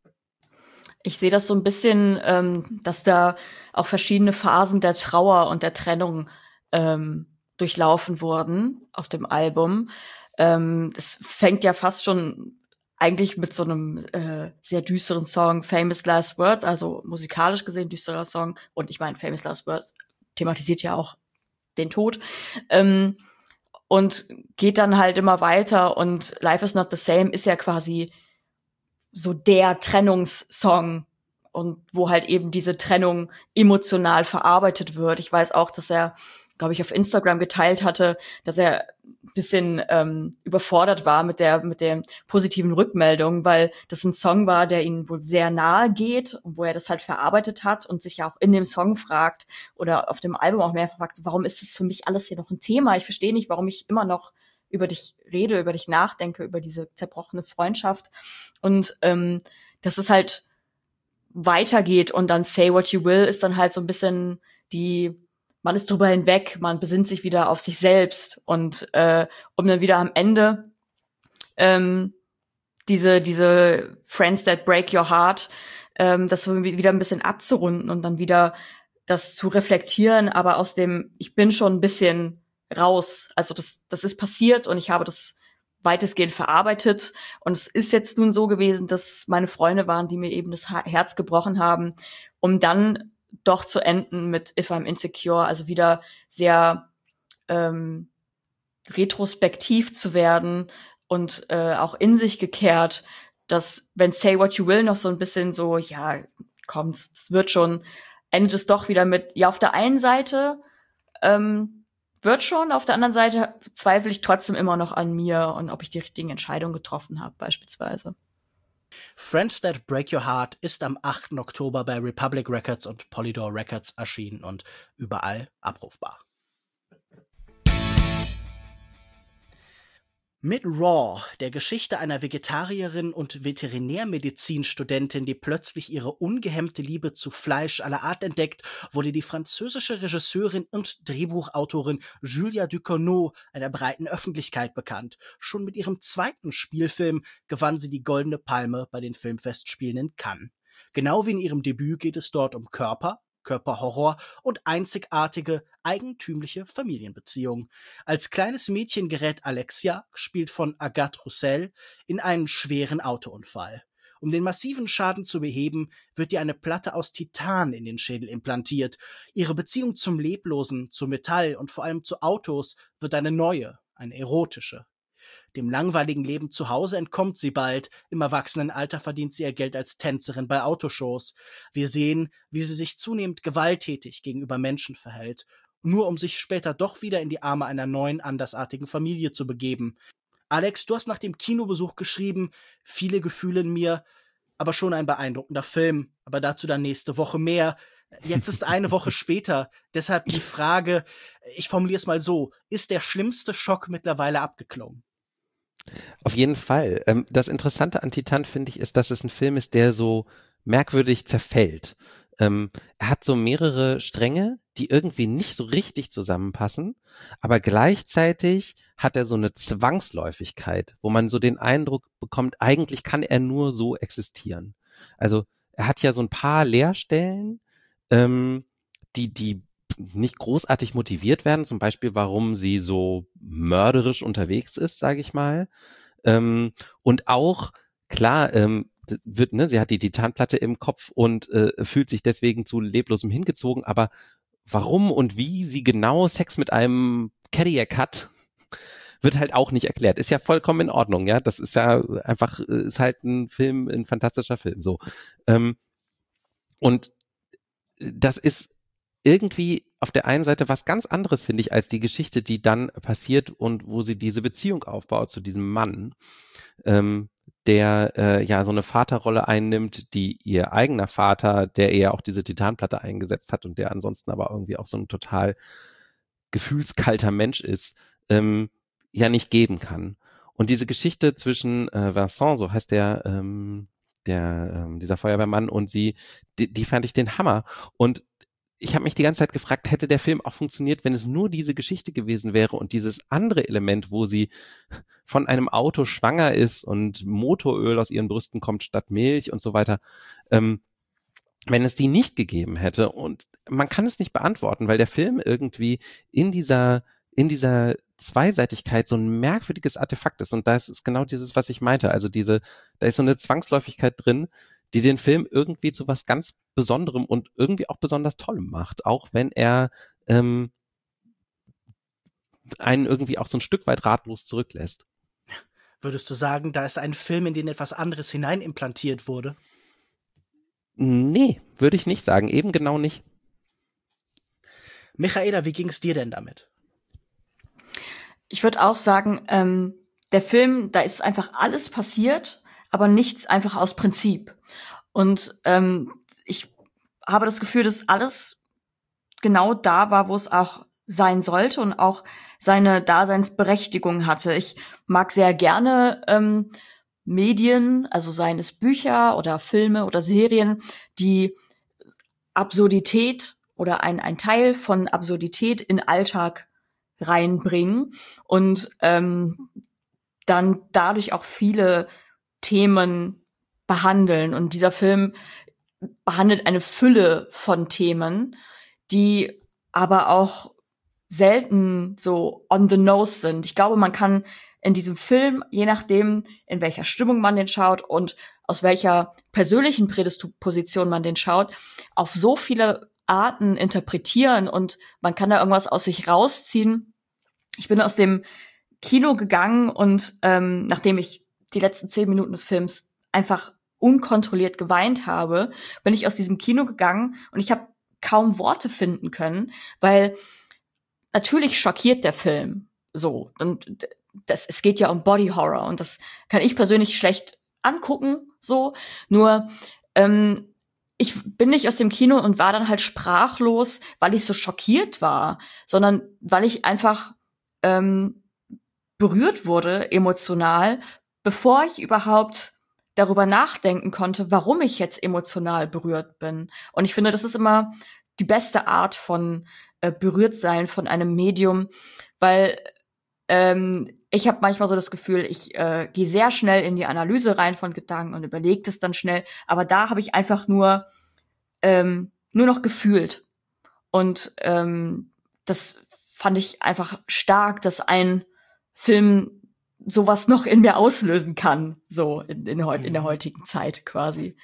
Ich sehe das so ein bisschen, dass da auch verschiedene Phasen der Trauer und der Trennung durchlaufen wurden auf dem Album. Das fängt ja fast schon eigentlich mit so einem sehr düsteren Song, Famous Last Words, also musikalisch gesehen düsterer Song. Und ich meine, Famous Last Words thematisiert ja auch den Tod. Und geht dann halt immer weiter, und Life is Not the Same ist ja quasi so der Trennungssong, und wo halt eben diese Trennung emotional verarbeitet wird. Ich weiß auch, dass er, glaube ich, auf Instagram geteilt hatte, dass er ein bisschen überfordert war mit der positiven Rückmeldung, weil das ein Song war, der ihm wohl sehr nahe geht und wo er das halt verarbeitet hat und sich ja auch in dem Song fragt oder auf dem Album auch mehrfach fragt, warum ist das für mich alles hier noch ein Thema? Ich verstehe nicht, warum ich immer noch über dich rede, über dich nachdenke, über diese zerbrochene Freundschaft. Und dass es halt weitergeht, und dann Say What You Will ist dann halt so ein bisschen man ist drüber hinweg, man besinnt sich wieder auf sich selbst, und um dann wieder am Ende diese Friends That Break Your Heart, das so wieder ein bisschen abzurunden und dann wieder das zu reflektieren, aber aus dem, ich bin schon ein bisschen raus. Also das ist passiert, und ich habe das weitestgehend verarbeitet, und es ist jetzt nun so gewesen, dass meine Freunde waren, die mir eben das Herz gebrochen haben, um dann doch zu enden mit If I'm Insecure, also wieder sehr retrospektiv zu werden und auch in sich gekehrt, dass, wenn Say What You Will noch so ein bisschen so, ja, komm, es wird schon, endet es doch wieder mit, ja, auf der einen Seite wird schon. Auf der anderen Seite zweifle ich trotzdem immer noch an mir und ob ich die richtigen Entscheidungen getroffen habe, beispielsweise. Friends That Break Your Heart ist am 8. Oktober bei Republic Records und Polydor Records erschienen und überall abrufbar. Mit Raw, der Geschichte einer Vegetarierin und Veterinärmedizinstudentin, die plötzlich ihre ungehemmte Liebe zu Fleisch aller Art entdeckt, wurde die französische Regisseurin und Drehbuchautorin Julia Ducournau einer breiten Öffentlichkeit bekannt. Schon mit ihrem zweiten Spielfilm gewann sie die Goldene Palme bei den Filmfestspielen in Cannes. Genau wie in ihrem Debüt geht es dort um Körperhorror und einzigartige, eigentümliche Familienbeziehungen. Als kleines Mädchen gerät Alexia, gespielt von Agathe Roussel, in einen schweren Autounfall. Um den massiven Schaden zu beheben, wird ihr eine Platte aus Titan in den Schädel implantiert. Ihre Beziehung zum Leblosen, zu Metall und vor allem zu Autos wird eine neue, eine erotische. Dem langweiligen Leben zu Hause entkommt sie bald. Im Erwachsenenalter verdient sie ihr Geld als Tänzerin bei Autoshows. Wir sehen, wie sie sich zunehmend gewalttätig gegenüber Menschen verhält, nur um sich später doch wieder in die Arme einer neuen, andersartigen Familie zu begeben. Alex, du hast nach dem Kinobesuch geschrieben, viele Gefühle in mir, aber schon ein beeindruckender Film. Aber dazu dann nächste Woche mehr. Jetzt ist eine Woche später, deshalb die Frage, ich formuliere es mal so, ist der schlimmste Schock mittlerweile abgeklungen? Auf jeden Fall. Das Interessante an Titan, finde ich, ist, dass es ein Film ist, der so merkwürdig zerfällt. Er hat so mehrere Stränge, die irgendwie nicht so richtig zusammenpassen, aber gleichzeitig hat er so eine Zwangsläufigkeit, wo man so den Eindruck bekommt, eigentlich kann er nur so existieren. Also er hat ja so ein paar Leerstellen, die nicht großartig motiviert werden, zum Beispiel, warum sie so mörderisch unterwegs ist, sage ich mal. Und auch, klar, sie hat die Titanplatte im Kopf und fühlt sich deswegen zu Leblosem hingezogen, aber warum und wie sie genau Sex mit einem Cadillac hat, wird halt auch nicht erklärt. Ist ja vollkommen in Ordnung, ja. Das ist ja einfach, ist halt ein fantastischer Film, so. Und das ist irgendwie auf der einen Seite was ganz anderes, finde ich, als die Geschichte, die dann passiert und wo sie diese Beziehung aufbaut zu diesem Mann, der ja so eine Vaterrolle einnimmt, die ihr eigener Vater, der eher auch diese Titanplatte eingesetzt hat und der ansonsten aber irgendwie auch so ein total gefühlskalter Mensch ist, ja nicht geben kann. Und diese Geschichte zwischen Vincent, so heißt dieser Feuerwehrmann und sie, die fand ich den Hammer. Und ich habe mich die ganze Zeit gefragt, hätte der Film auch funktioniert, wenn es nur diese Geschichte gewesen wäre und dieses andere Element, wo sie von einem Auto schwanger ist und Motoröl aus ihren Brüsten kommt statt Milch und so weiter, wenn es die nicht gegeben hätte. Und man kann es nicht beantworten, weil der Film irgendwie in dieser Zweiseitigkeit so ein merkwürdiges Artefakt ist. Und das ist genau dieses, was ich meinte. Also da ist so eine Zwangsläufigkeit drin, die den Film irgendwie zu was ganz Besonderem und irgendwie auch besonders Tollem macht, auch wenn er einen irgendwie auch so ein Stück weit ratlos zurücklässt. Würdest du sagen, da ist ein Film, in den etwas anderes hineinimplantiert wurde? Nee, würde ich nicht sagen, eben genau nicht. Michaela, wie ging es dir denn damit? Ich würde auch sagen, der Film, da ist einfach alles passiert, aber nichts einfach aus Prinzip. Und ich habe das Gefühl, dass alles genau da war, wo es auch sein sollte und auch seine Daseinsberechtigung hatte. Ich mag sehr gerne Medien, also seien es Bücher oder Filme oder Serien, die Absurdität oder ein Teil von Absurdität in Alltag reinbringen und dann dadurch auch viele Themen behandeln. Und dieser Film behandelt eine Fülle von Themen, die aber auch selten so on the nose sind. Ich glaube, man kann in diesem Film, je nachdem, in welcher Stimmung man den schaut und aus welcher persönlichen Prädisposition man den schaut, auf so viele Arten interpretieren und man kann da irgendwas aus sich rausziehen. Ich bin aus dem Kino gegangen und nachdem ich die letzten 10 Minuten des Films einfach unkontrolliert geweint habe, bin ich aus diesem Kino gegangen und ich habe kaum Worte finden können, weil natürlich schockiert der Film so. Und es geht ja um Body Horror und das kann ich persönlich schlecht angucken, so. Nur, ich bin nicht aus dem Kino und war dann halt sprachlos, weil ich so schockiert war, sondern weil ich einfach berührt wurde, emotional, bevor ich überhaupt darüber nachdenken konnte, warum ich jetzt emotional berührt bin. Und ich finde, das ist immer die beste Art von berührt sein von einem Medium, weil ich habe manchmal so das Gefühl, ich gehe sehr schnell in die Analyse rein von Gedanken und überlege das dann schnell, aber da habe ich einfach nur noch gefühlt. Und das fand ich einfach stark, dass ein Film sowas noch in mir auslösen kann, so in der heutigen Zeit quasi.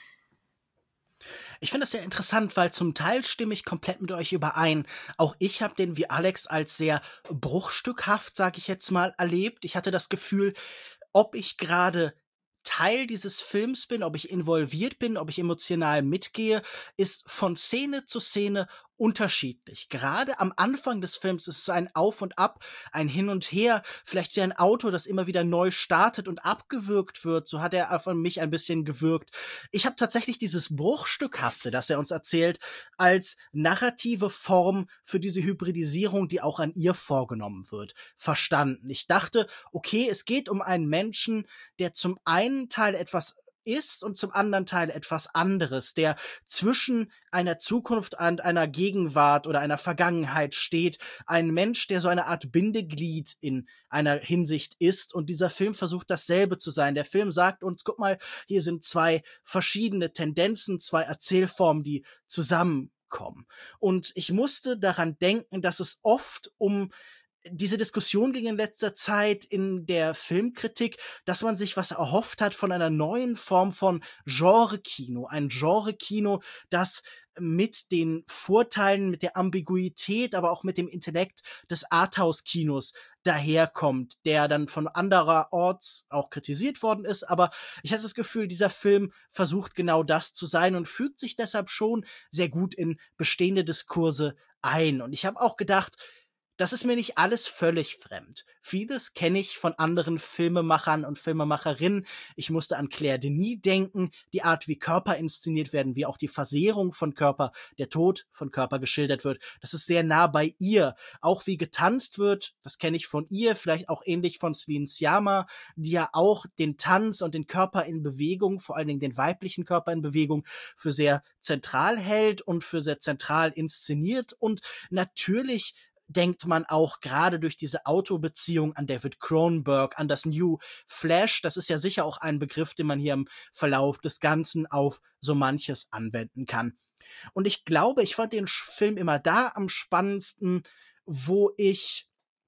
Ich finde das sehr interessant, weil zum Teil stimme ich komplett mit euch überein. Auch ich habe den wie Alex als sehr bruchstückhaft, sage ich jetzt mal, erlebt. Ich hatte das Gefühl, ob ich gerade Teil dieses Films bin, ob ich involviert bin, ob ich emotional mitgehe, ist von Szene zu Szene unterschiedlich. Gerade am Anfang des Films ist es ein Auf und Ab, ein Hin und Her, vielleicht wie ein Auto, das immer wieder neu startet und abgewürgt wird. So hat er von mich ein bisschen gewirkt. Ich habe tatsächlich dieses Bruchstückhafte, das er uns erzählt, als narrative Form für diese Hybridisierung, die auch an ihr vorgenommen wird, verstanden. Ich dachte, okay, es geht um einen Menschen, der zum einen Teil etwas ist und zum anderen Teil etwas anderes, der zwischen einer Zukunft und einer Gegenwart oder einer Vergangenheit steht. Ein Mensch, der so eine Art Bindeglied in einer Hinsicht ist. Und dieser Film versucht dasselbe zu sein. Der Film sagt uns, guck mal, hier sind zwei verschiedene Tendenzen, zwei Erzählformen, die zusammenkommen. Und ich musste daran denken, dass es oft um diese Diskussion ging in letzter Zeit in der Filmkritik, dass man sich was erhofft hat von einer neuen Form von Genre-Kino. Ein Genre-Kino, das mit den Vorteilen, mit der Ambiguität, aber auch mit dem Intellekt des Arthouse-Kinos daherkommt, der dann von andererorts auch kritisiert worden ist. Aber ich hatte das Gefühl, dieser Film versucht genau das zu sein und fügt sich deshalb schon sehr gut in bestehende Diskurse ein. Und ich habe auch gedacht, das ist mir nicht alles völlig fremd. Vieles kenne ich von anderen Filmemachern und Filmemacherinnen. Ich musste an Claire Denis denken, die Art, wie Körper inszeniert werden, wie auch die Versehrung von Körper, der Tod von Körper geschildert wird. Das ist sehr nah bei ihr. Auch wie getanzt wird, das kenne ich von ihr, vielleicht auch ähnlich von Celine Sciamma, die ja auch den Tanz und den Körper in Bewegung, vor allen Dingen den weiblichen Körper in Bewegung, für sehr zentral hält und für sehr zentral inszeniert. Und natürlich denkt man auch gerade durch diese Autobeziehung an David Cronenberg, an das New Flash. Das ist ja sicher auch ein Begriff, den man hier im Verlauf des Ganzen auf so manches anwenden kann. Und ich glaube, ich fand den Film immer da am spannendsten, wo ich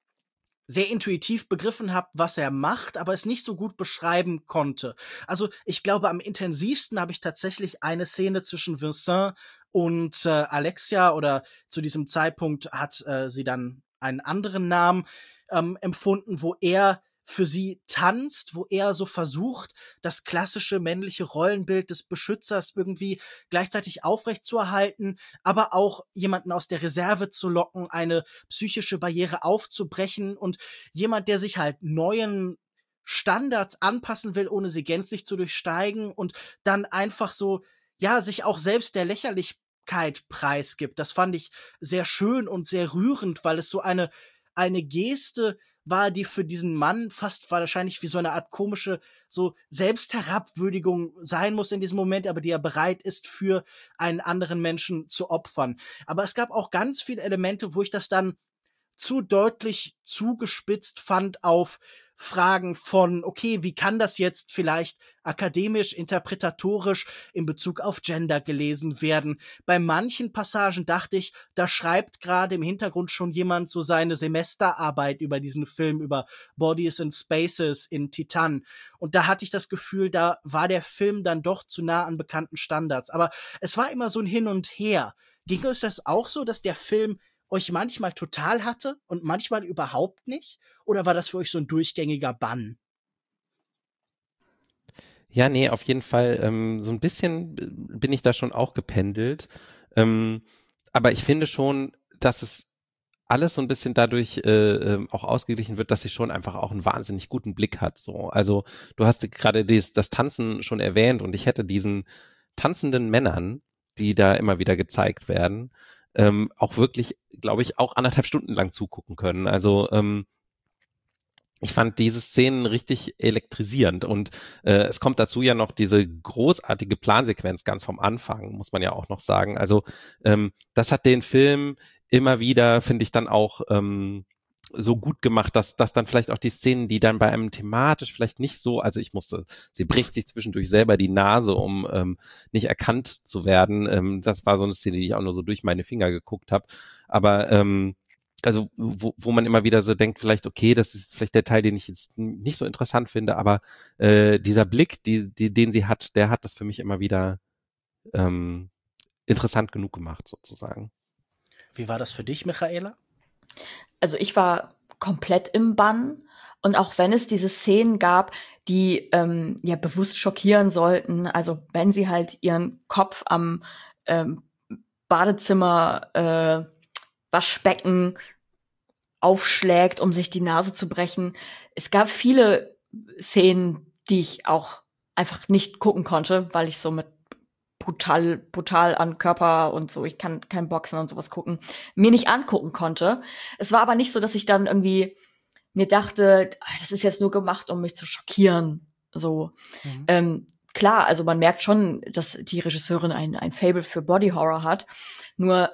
sehr intuitiv begriffen habe, was er macht, aber es nicht so gut beschreiben konnte. Also ich glaube, am intensivsten habe ich tatsächlich eine Szene zwischen Vincent und Alexia, oder zu diesem Zeitpunkt hat sie dann einen anderen Namen empfunden, wo er für sie tanzt, wo er so versucht, das klassische männliche Rollenbild des Beschützers irgendwie gleichzeitig aufrechtzuerhalten, aber auch jemanden aus der Reserve zu locken, eine psychische Barriere aufzubrechen und jemand, der sich halt neuen Standards anpassen will, ohne sie gänzlich zu durchsteigen und dann einfach so, ja, sich auch selbst der Lächerlichkeit preisgibt. Das fand ich sehr schön und sehr rührend, weil es so eine Geste war, die für diesen Mann fast wahrscheinlich wie so eine Art komische so Selbstherabwürdigung sein muss in diesem Moment, aber die er bereit ist, für einen anderen Menschen zu opfern. Aber es gab auch ganz viele Elemente, wo ich das dann zu deutlich zugespitzt fand auf Fragen von, okay, wie kann das jetzt vielleicht akademisch, interpretatorisch in Bezug auf Gender gelesen werden? Bei manchen Passagen dachte ich, da schreibt gerade im Hintergrund schon jemand so seine Semesterarbeit über diesen Film, über Bodies and Spaces in Titan. Und da hatte ich das Gefühl, da war der Film dann doch zu nah an bekannten Standards. Aber es war immer so ein Hin und Her. Ging euch das auch so, dass der Film euch manchmal total hatte und manchmal überhaupt nicht? Oder war das für euch so ein durchgängiger Bann? Ja, nee, auf jeden Fall. So ein bisschen bin ich da schon auch gependelt. Aber ich finde schon, dass es alles so ein bisschen dadurch auch ausgeglichen wird, dass sie schon einfach auch einen wahnsinnig guten Blick hat. So, also du hast gerade das Tanzen schon erwähnt und ich hätte diesen tanzenden Männern, die da immer wieder gezeigt werden, auch wirklich, glaube ich, auch 1,5 Stunden lang zugucken können. Also ich fand diese Szenen richtig elektrisierend und es kommt dazu ja noch diese großartige Plansequenz ganz vom Anfang, muss man ja auch noch sagen. Also das hat den Film immer wieder, finde ich, dann auch so gut gemacht, dass dann vielleicht auch die Szenen, die dann bei einem thematisch vielleicht nicht so, also sie bricht sich zwischendurch selber die Nase, um nicht erkannt zu werden. Das war so eine Szene, die ich auch nur so durch meine Finger geguckt habe. Aber also wo man immer wieder so denkt, vielleicht, okay, das ist vielleicht der Teil, den ich jetzt nicht so interessant finde, aber dieser Blick, den sie hat, der hat das für mich immer wieder interessant genug gemacht, sozusagen. Wie war das für dich, Michaela? Also ich war komplett im Bann. Und auch wenn es diese Szenen gab, die ja bewusst schockieren sollten, also wenn sie halt ihren Kopf am Badezimmer Waschbecken aufschlägt, um sich die Nase zu brechen. Es gab viele Szenen, die ich auch einfach nicht gucken konnte, weil ich so mit brutal an Körper und so, ich kann kein Boxen und sowas gucken, mir nicht angucken konnte. Es war aber nicht so, dass ich dann irgendwie mir dachte, das ist jetzt nur gemacht, um mich zu schockieren. So. Klar, also man merkt schon, dass die Regisseurin ein Faible für Body Horror hat. Nur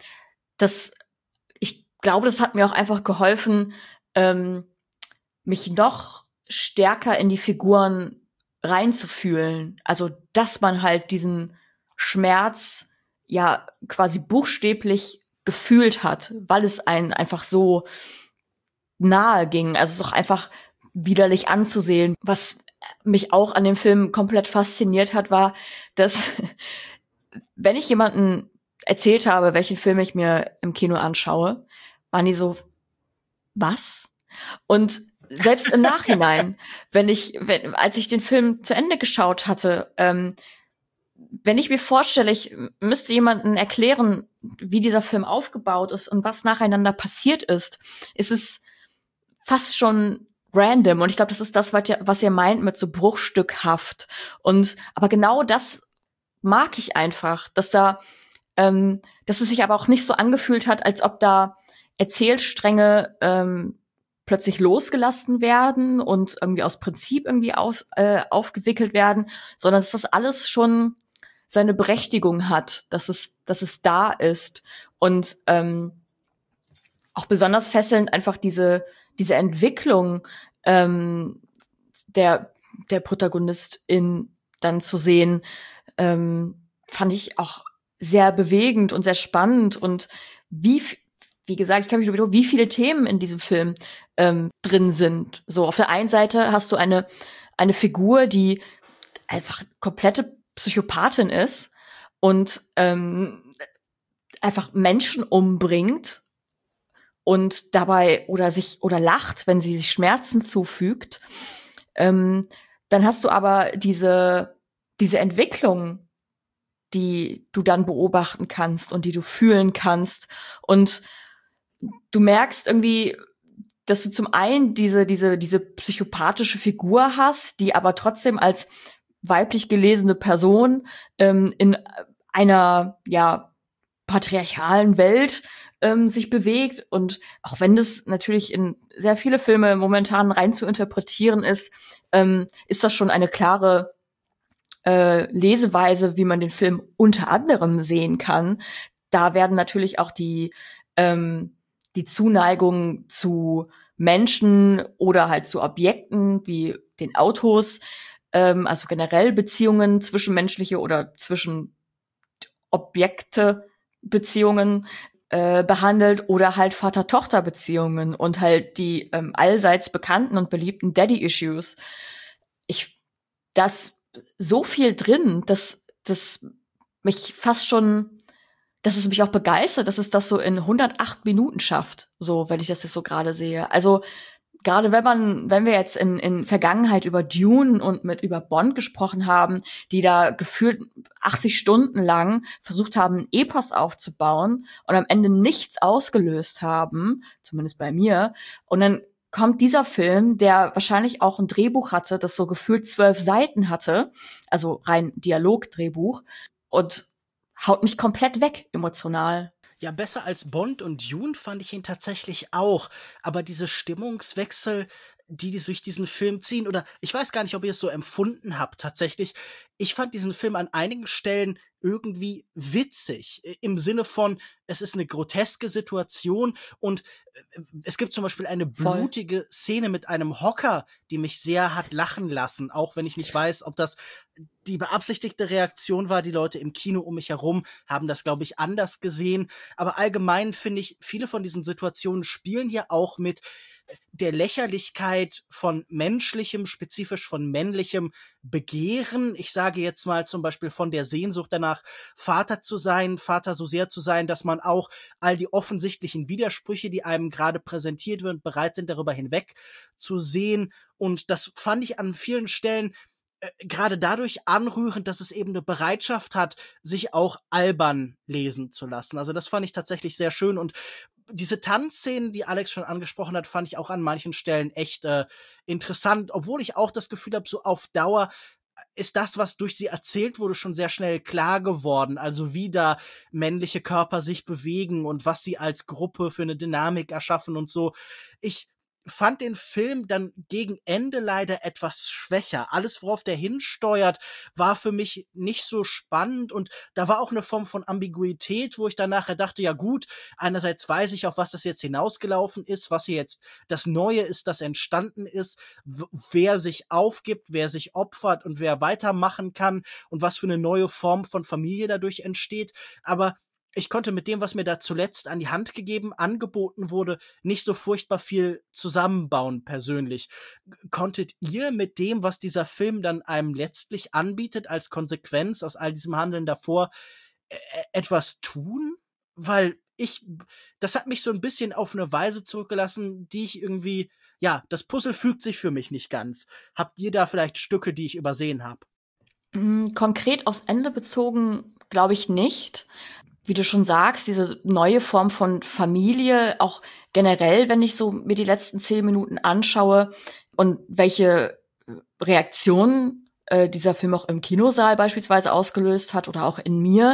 ich glaube, das hat mir auch einfach geholfen, mich noch stärker in die Figuren reinzufühlen. Also, dass man halt diesen Schmerz ja quasi buchstäblich gefühlt hat, weil es einen einfach so nahe ging. Also es ist auch einfach widerlich anzusehen. Was mich auch an dem Film komplett fasziniert hat, war, dass wenn ich jemanden erzählt habe, welchen Film ich mir im Kino anschaue, waren die so, was? Und selbst im Nachhinein, als ich den Film zu Ende geschaut hatte, wenn ich mir vorstelle, ich müsste jemandem erklären, wie dieser Film aufgebaut ist und was nacheinander passiert ist es fast schon random. Und ich glaube, das ist das, was ihr meint mit so bruchstückhaft. Aber genau das mag ich einfach, dass es sich aber auch nicht so angefühlt hat, als ob da Erzählstränge plötzlich losgelassen werden und irgendwie aus Prinzip irgendwie aufgewickelt werden, sondern dass das alles schon seine Berechtigung hat, dass es da ist. Und auch besonders fesselnd einfach diese Entwicklung der Protagonistin dann zu sehen, fand ich auch sehr bewegend und sehr spannend. Und wie gesagt, ich kann mich nur wiederholen, wie viele Themen in diesem Film drin sind. So, auf der einen Seite hast du eine Figur, die einfach komplette Psychopathin ist und einfach Menschen umbringt und dabei oder lacht, wenn sie sich Schmerzen zufügt. Dann hast du aber diese Entwicklung, die du dann beobachten kannst und die du fühlen kannst. Und du merkst irgendwie, dass du zum einen diese psychopathische Figur hast, die aber trotzdem als weiblich gelesene Person in einer patriarchalen Welt sich bewegt. Und auch wenn das natürlich in sehr viele Filme momentan rein zu interpretieren ist das schon eine klare Leseweise, wie man den Film unter anderem sehen kann. Da werden natürlich auch die Zuneigung zu Menschen oder halt zu Objekten wie den Autos, also generell Beziehungen zwischenmenschliche oder zwischen Objekte-Beziehungen behandelt oder halt Vater-Tochter-Beziehungen und halt die allseits bekannten und beliebten Daddy-Issues. Das so viel drin, dass mich fast schon, dass es mich auch begeistert, dass es das so in 108 Minuten schafft, so, wenn ich das jetzt so gerade sehe. Also gerade wenn wir jetzt in Vergangenheit über Dune und über Bond gesprochen haben, die da gefühlt 80 Stunden lang versucht haben, ein Epos aufzubauen und am Ende nichts ausgelöst haben, zumindest bei mir. Und dann kommt dieser Film, der wahrscheinlich auch ein Drehbuch hatte, das so gefühlt 12 Seiten hatte, also rein Dialogdrehbuch, und haut mich komplett weg emotional. Ja, besser als Bond und Dune fand ich ihn tatsächlich auch. Aber diese Stimmungswechsel, die durch diesen Film ziehen, oder ich weiß gar nicht, ob ihr es so empfunden habt, tatsächlich. Ich fand diesen Film an einigen Stellen irgendwie witzig. Im Sinne von, es ist eine groteske Situation und es gibt zum Beispiel eine blutige Szene mit einem Hocker, die mich sehr hat lachen lassen, auch wenn ich nicht weiß, ob das die beabsichtigte Reaktion war. Die Leute im Kino um mich herum haben das, glaube ich, anders gesehen. Aber allgemein finde ich, viele von diesen Situationen spielen hier auch mit der Lächerlichkeit von menschlichem, spezifisch von männlichem Begehren. Ich sage jetzt mal zum Beispiel von der Sehnsucht danach, Vater zu sein, Vater so sehr zu sein, dass man auch all die offensichtlichen Widersprüche, die einem gerade präsentiert werden, bereit sind, darüber hinweg zu sehen. Und das fand ich an vielen Stellen gerade dadurch anrührend, dass es eben eine Bereitschaft hat, sich auch albern lesen zu lassen. Also das fand ich tatsächlich sehr schön. Und diese Tanzszenen, die Alex schon angesprochen hat, fand ich auch an manchen Stellen echt interessant, obwohl ich auch das Gefühl habe, so auf Dauer ist das, was durch sie erzählt wurde, schon sehr schnell klar geworden. Also wie da männliche Körper sich bewegen und was sie als Gruppe für eine Dynamik erschaffen und so. Ich fand den Film dann gegen Ende leider etwas schwächer. Alles, worauf der hinsteuert, war für mich nicht so spannend und da war auch eine Form von Ambiguität, wo ich dann nachher dachte, ja gut, einerseits weiß ich, auf was das jetzt hinausgelaufen ist, was hier jetzt das Neue ist, das entstanden ist, wer sich aufgibt, wer sich opfert und wer weitermachen kann und was für eine neue Form von Familie dadurch entsteht, aber ich konnte mit dem, was mir da zuletzt an die Hand angeboten wurde, nicht so furchtbar viel zusammenbauen persönlich. Konntet ihr mit dem, was dieser Film dann einem letztlich anbietet, als Konsequenz aus all diesem Handeln davor, etwas tun? Weil das hat mich so ein bisschen auf eine Weise zurückgelassen, die ich irgendwie, ja, das Puzzle fügt sich für mich nicht ganz. Habt ihr da vielleicht Stücke, die ich übersehen habe? Konkret aufs Ende bezogen, glaube ich nicht. Wie du schon sagst, diese neue Form von Familie, auch generell, wenn ich so mir die letzten 10 Minuten anschaue und welche Reaktionen dieser Film auch im Kinosaal beispielsweise ausgelöst hat oder auch in mir,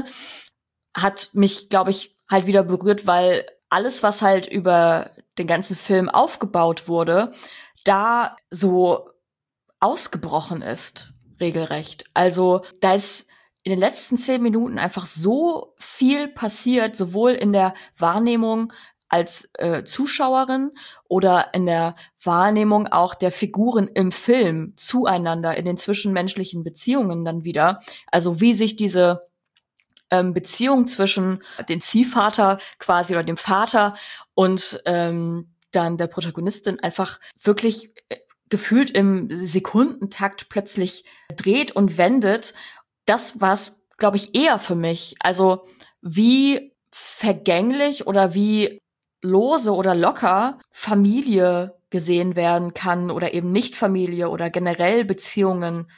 hat mich, glaube ich, halt wieder berührt, weil alles, was halt über den ganzen Film aufgebaut wurde, da so ausgebrochen ist, regelrecht. Also da ist in den letzten 10 Minuten einfach so viel passiert, sowohl in der Wahrnehmung als Zuschauerin oder in der Wahrnehmung auch der Figuren im Film zueinander, in den zwischenmenschlichen Beziehungen dann wieder. Also wie sich diese Beziehung zwischen dem Ziehvater quasi oder dem Vater und dann der Protagonistin einfach wirklich gefühlt im Sekundentakt plötzlich dreht und wendet. Das war's, glaube ich, eher für mich. Also wie vergänglich oder wie lose oder locker Familie gesehen werden kann oder eben nicht Familie oder generell Beziehungen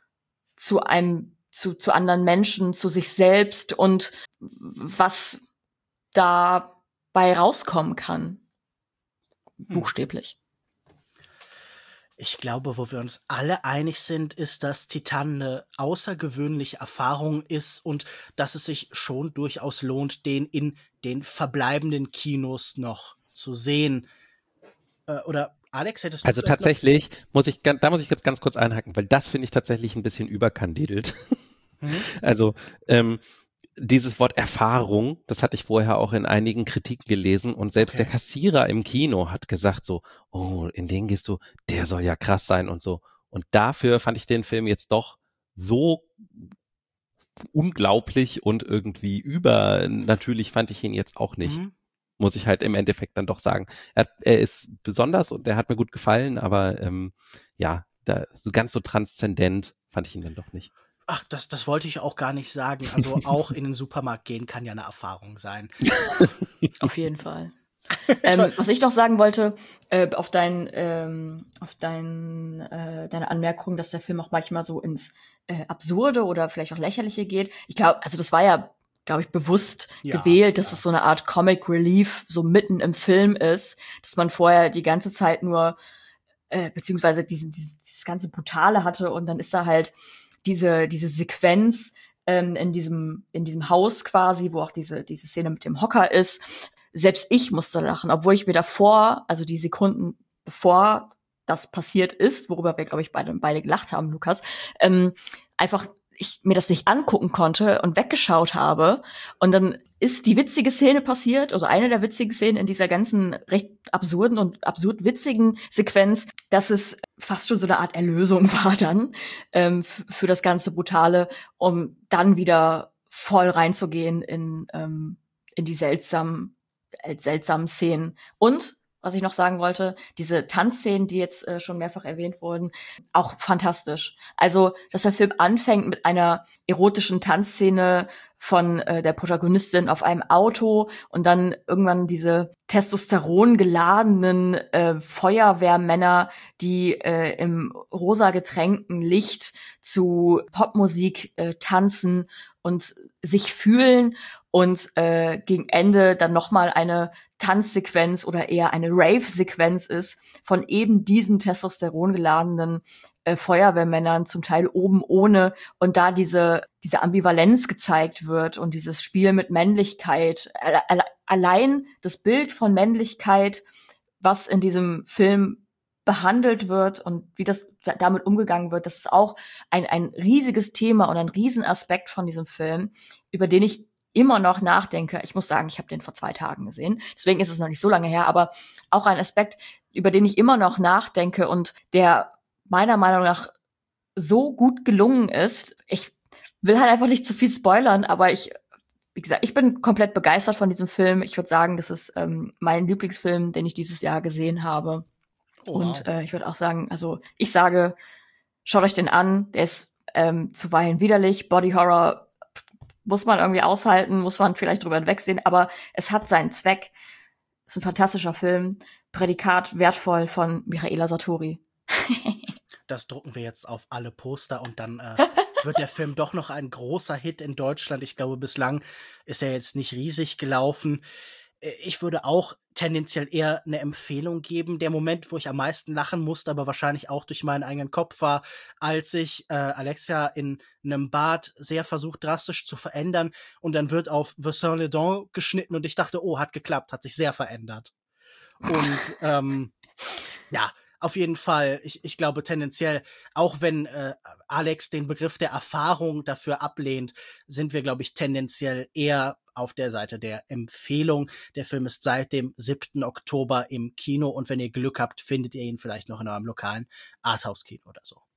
zu anderen Menschen, zu sich selbst und was dabei rauskommen kann. Buchstäblich. Ich glaube, wo wir uns alle einig sind, ist, dass Titan eine außergewöhnliche Erfahrung ist und dass es sich schon durchaus lohnt, den in den verbleibenden Kinos noch zu sehen. Oder Alex, hättest du... Also tatsächlich muss ich jetzt ganz kurz einhaken, weil das finde ich tatsächlich ein bisschen überkandidelt. Also dieses Wort Erfahrung, das hatte ich vorher auch in einigen Kritiken gelesen und selbst der Kassierer im Kino hat gesagt so, oh, in den gehst du, der soll ja krass sein und so. Und dafür fand ich den Film jetzt doch so unglaublich und irgendwie übernatürlich fand ich ihn jetzt auch nicht. Muss ich halt im Endeffekt dann doch sagen. Er ist besonders und er hat mir gut gefallen, aber ja, so ganz so transzendent fand ich ihn dann doch nicht. Ach, das wollte ich auch gar nicht sagen. Also auch in den Supermarkt gehen kann ja eine Erfahrung sein. Auf jeden Fall. Was ich noch sagen wollte, auf deine Anmerkung, dass der Film auch manchmal so ins Absurde oder vielleicht auch Lächerliche geht. Ich glaube, also das war ja, glaube ich, bewusst gewählt, dass es so eine Art Comic Relief so mitten im Film ist, dass man vorher die ganze Zeit nur beziehungsweise dieses ganze Brutale hatte und dann ist da halt diese Sequenz in diesem Haus quasi, wo auch diese Szene mit dem Hocker ist. Selbst ich musste lachen, obwohl ich mir davor, also die Sekunden bevor das passiert ist, worüber wir, glaube ich, beide gelacht haben, Lukas, einfach ich mir das nicht angucken konnte und weggeschaut habe. Und dann ist die witzige Szene passiert, also eine der witzigen Szenen in dieser ganzen recht absurden und absurd witzigen Sequenz, dass es fast schon so eine Art Erlösung war dann für das ganze Brutale, um dann wieder voll reinzugehen in die seltsamen Szenen. Und was ich noch sagen wollte, diese Tanzszenen, die jetzt schon mehrfach erwähnt wurden, auch fantastisch. Also, dass der Film anfängt mit einer erotischen Tanzszene von der Protagonistin auf einem Auto und dann irgendwann diese Testosteron geladenen Feuerwehrmänner, die im rosa getränkten Licht zu Popmusik tanzen und sich fühlen und gegen Ende dann nochmal eine Tanzsequenz oder eher eine Rave-Sequenz ist von eben diesen testosterongeladenen Feuerwehrmännern, zum Teil oben ohne, und da diese Ambivalenz gezeigt wird und dieses Spiel mit Männlichkeit. Allein das Bild von Männlichkeit, was in diesem Film behandelt wird und wie das damit umgegangen wird, das ist auch ein riesiges Thema und ein Riesenaspekt von diesem Film, über den ich immer noch nachdenke. Ich muss sagen, ich habe den vor 2 Tagen gesehen, deswegen ist es noch nicht so lange her, aber auch ein Aspekt, über den ich immer noch nachdenke und der meiner Meinung nach so gut gelungen ist. Ich will halt einfach nicht zu viel spoilern, aber wie gesagt, ich bin komplett begeistert von diesem Film. Ich würde sagen, das ist mein Lieblingsfilm, den ich dieses Jahr gesehen habe. Oh, wow. Und ich würde auch sagen, also ich sage, schaut euch den an. Der ist zuweilen widerlich. Body Horror muss man irgendwie aushalten, muss man vielleicht drüber hinwegsehen, aber es hat seinen Zweck. Es ist ein fantastischer Film. Prädikat wertvoll von Michaela Satori. Das drucken wir jetzt auf alle Poster und dann wird der Film doch noch ein großer Hit in Deutschland. Ich glaube, bislang ist er jetzt nicht riesig gelaufen. Ich würde auch tendenziell eher eine Empfehlung geben. Der Moment, wo ich am meisten lachen musste, aber wahrscheinlich auch durch meinen eigenen Kopf war, als sich Alexia in einem Bad sehr versucht, drastisch zu verändern und dann wird auf Vincent-les-Dents geschnitten und ich dachte, oh, hat geklappt, hat sich sehr verändert. Und ja, auf jeden Fall, ich glaube tendenziell, auch wenn Alex den Begriff der Erfahrung dafür ablehnt, sind wir, glaube ich, tendenziell eher auf der Seite der Empfehlung. Der Film ist seit dem 7. Oktober im Kino und wenn ihr Glück habt, findet ihr ihn vielleicht noch in eurem lokalen Arthouse-Kino oder so.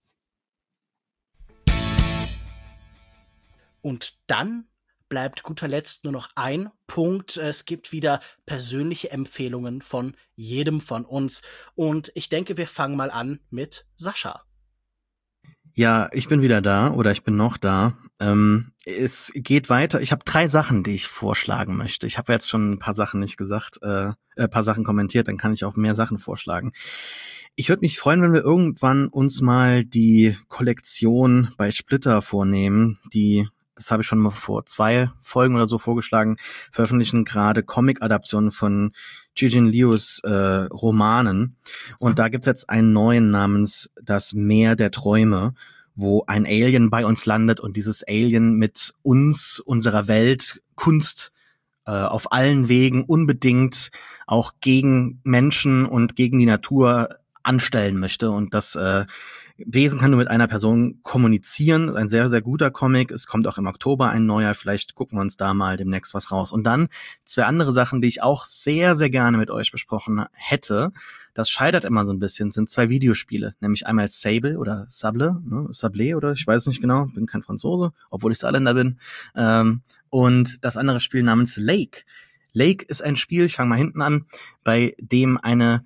Und dann bleibt guter Letzt nur noch ein Punkt. Es gibt wieder persönliche Empfehlungen von jedem von uns. Und ich denke, wir fangen mal an mit Sascha. Ja, ich bin wieder da oder ich bin noch da. Es geht weiter. Ich habe 3 Sachen, die ich vorschlagen möchte. Ich habe jetzt schon ein paar Sachen nicht gesagt, ein paar Sachen kommentiert, dann kann ich auch mehr Sachen vorschlagen. Ich würde mich freuen, wenn wir irgendwann uns mal die Kollektion bei Splitter vornehmen, das habe ich schon mal vor 2 Folgen oder so vorgeschlagen, veröffentlichen gerade Comic-Adaptionen von Gillian Lius Romanen. Und da gibt's jetzt einen neuen namens Das Meer der Träume, wo ein Alien bei uns landet und dieses Alien mit uns, unserer Welt, Kunst auf allen Wegen unbedingt auch gegen Menschen und gegen die Natur anstellen möchte. Und das Wesen kann nur mit einer Person kommunizieren. Ein sehr, sehr guter Comic. Es kommt auch im Oktober ein neuer. Vielleicht gucken wir uns da mal demnächst was raus. Und dann 2 andere Sachen, die ich auch sehr, sehr gerne mit euch besprochen hätte. Das scheitert immer so ein bisschen, sind 2 Videospiele. Nämlich einmal Sable oder Sable, ne? Sable oder ich weiß nicht genau. Bin kein Franzose, obwohl ich Saarländer bin. Und das andere Spiel namens Lake. Lake ist ein Spiel, ich fange mal hinten an, bei dem eine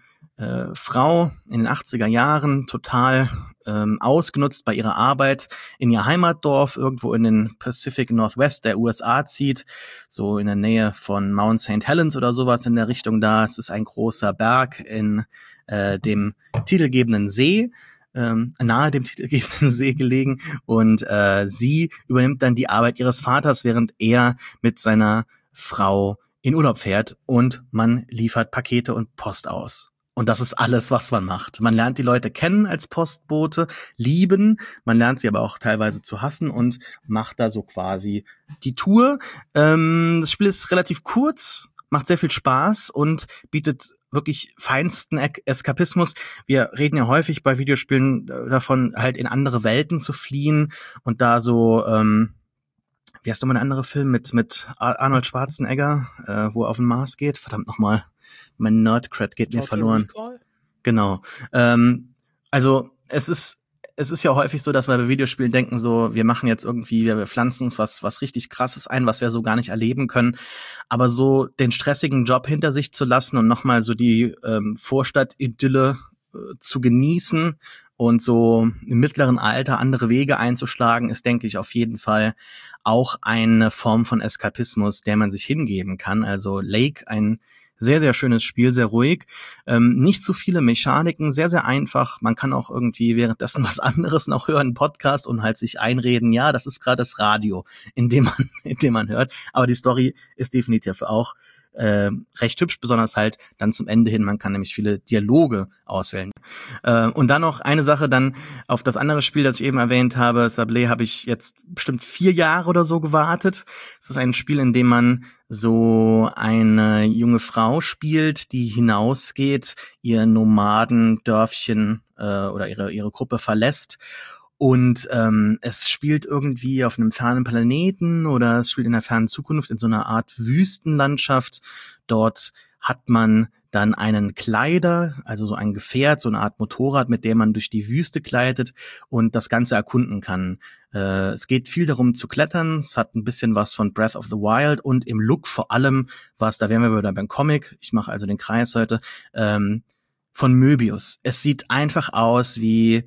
Frau in den 80er Jahren, total ausgenutzt bei ihrer Arbeit, in ihr Heimatdorf irgendwo in den Pacific Northwest der USA zieht, so in der Nähe von Mount St. Helens oder sowas in der Richtung da. Es ist ein großer Berg in dem titelgebenden See, nahe dem titelgebenden See gelegen, und sie übernimmt dann die Arbeit ihres Vaters, während er mit seiner Frau in Urlaub fährt, und man liefert Pakete und Post aus. Und das ist alles, was man macht. Man lernt die Leute kennen als Postbote, lieben, man lernt sie aber auch teilweise zu hassen und macht da so quasi die Tour. Das Spiel ist relativ kurz, macht sehr viel Spaß und bietet wirklich feinsten Eskapismus. Wir reden ja häufig bei Videospielen davon, halt in andere Welten zu fliehen und da so, wie heißt nochmal ein anderer Film mit Arnold Schwarzenegger, wo er auf den Mars geht? Verdammt nochmal. Mein Nerd-Cred geht mir verloren. Recall? Genau. Also es ist ja häufig so, dass wir bei Videospielen denken, so, wir machen jetzt irgendwie, wir pflanzen uns was richtig Krasses ein, was wir so gar nicht erleben können. Aber so den stressigen Job hinter sich zu lassen und nochmal so die Vorstadt-Idylle zu genießen und so im mittleren Alter andere Wege einzuschlagen, ist, denke ich, auf jeden Fall auch eine Form von Eskapismus, der man sich hingeben kann. Also Lake, ein sehr, sehr schönes Spiel, sehr ruhig. Nicht zu viele Mechaniken, sehr, sehr einfach. Man kann auch irgendwie währenddessen was anderes noch hören, einen Podcast, und halt sich einreden, ja, das ist gerade das Radio, in dem man hört. Aber die Story ist definitiv auch recht hübsch, besonders halt dann zum Ende hin. Man kann nämlich viele Dialoge auswählen. Und dann noch eine Sache dann auf das andere Spiel, das ich eben erwähnt habe, Sablé, habe ich jetzt bestimmt 4 Jahre oder so gewartet. Es ist ein Spiel, in dem man so eine junge Frau spielt, die hinausgeht, ihr Nomadendörfchen oder ihre Gruppe verlässt. Und es spielt irgendwie auf einem fernen Planeten oder es spielt in der fernen Zukunft in so einer Art Wüstenlandschaft. Dort hat man dann einen Kleider, also so ein Gefährt, so eine Art Motorrad, mit dem man durch die Wüste gleitet und das Ganze erkunden kann. Es geht viel darum zu klettern, es hat ein bisschen was von Breath of the Wild und im Look vor allem was, da wären wir wieder beim Comic, ich mache also den Kreis heute, von Möbius. Es sieht einfach aus wie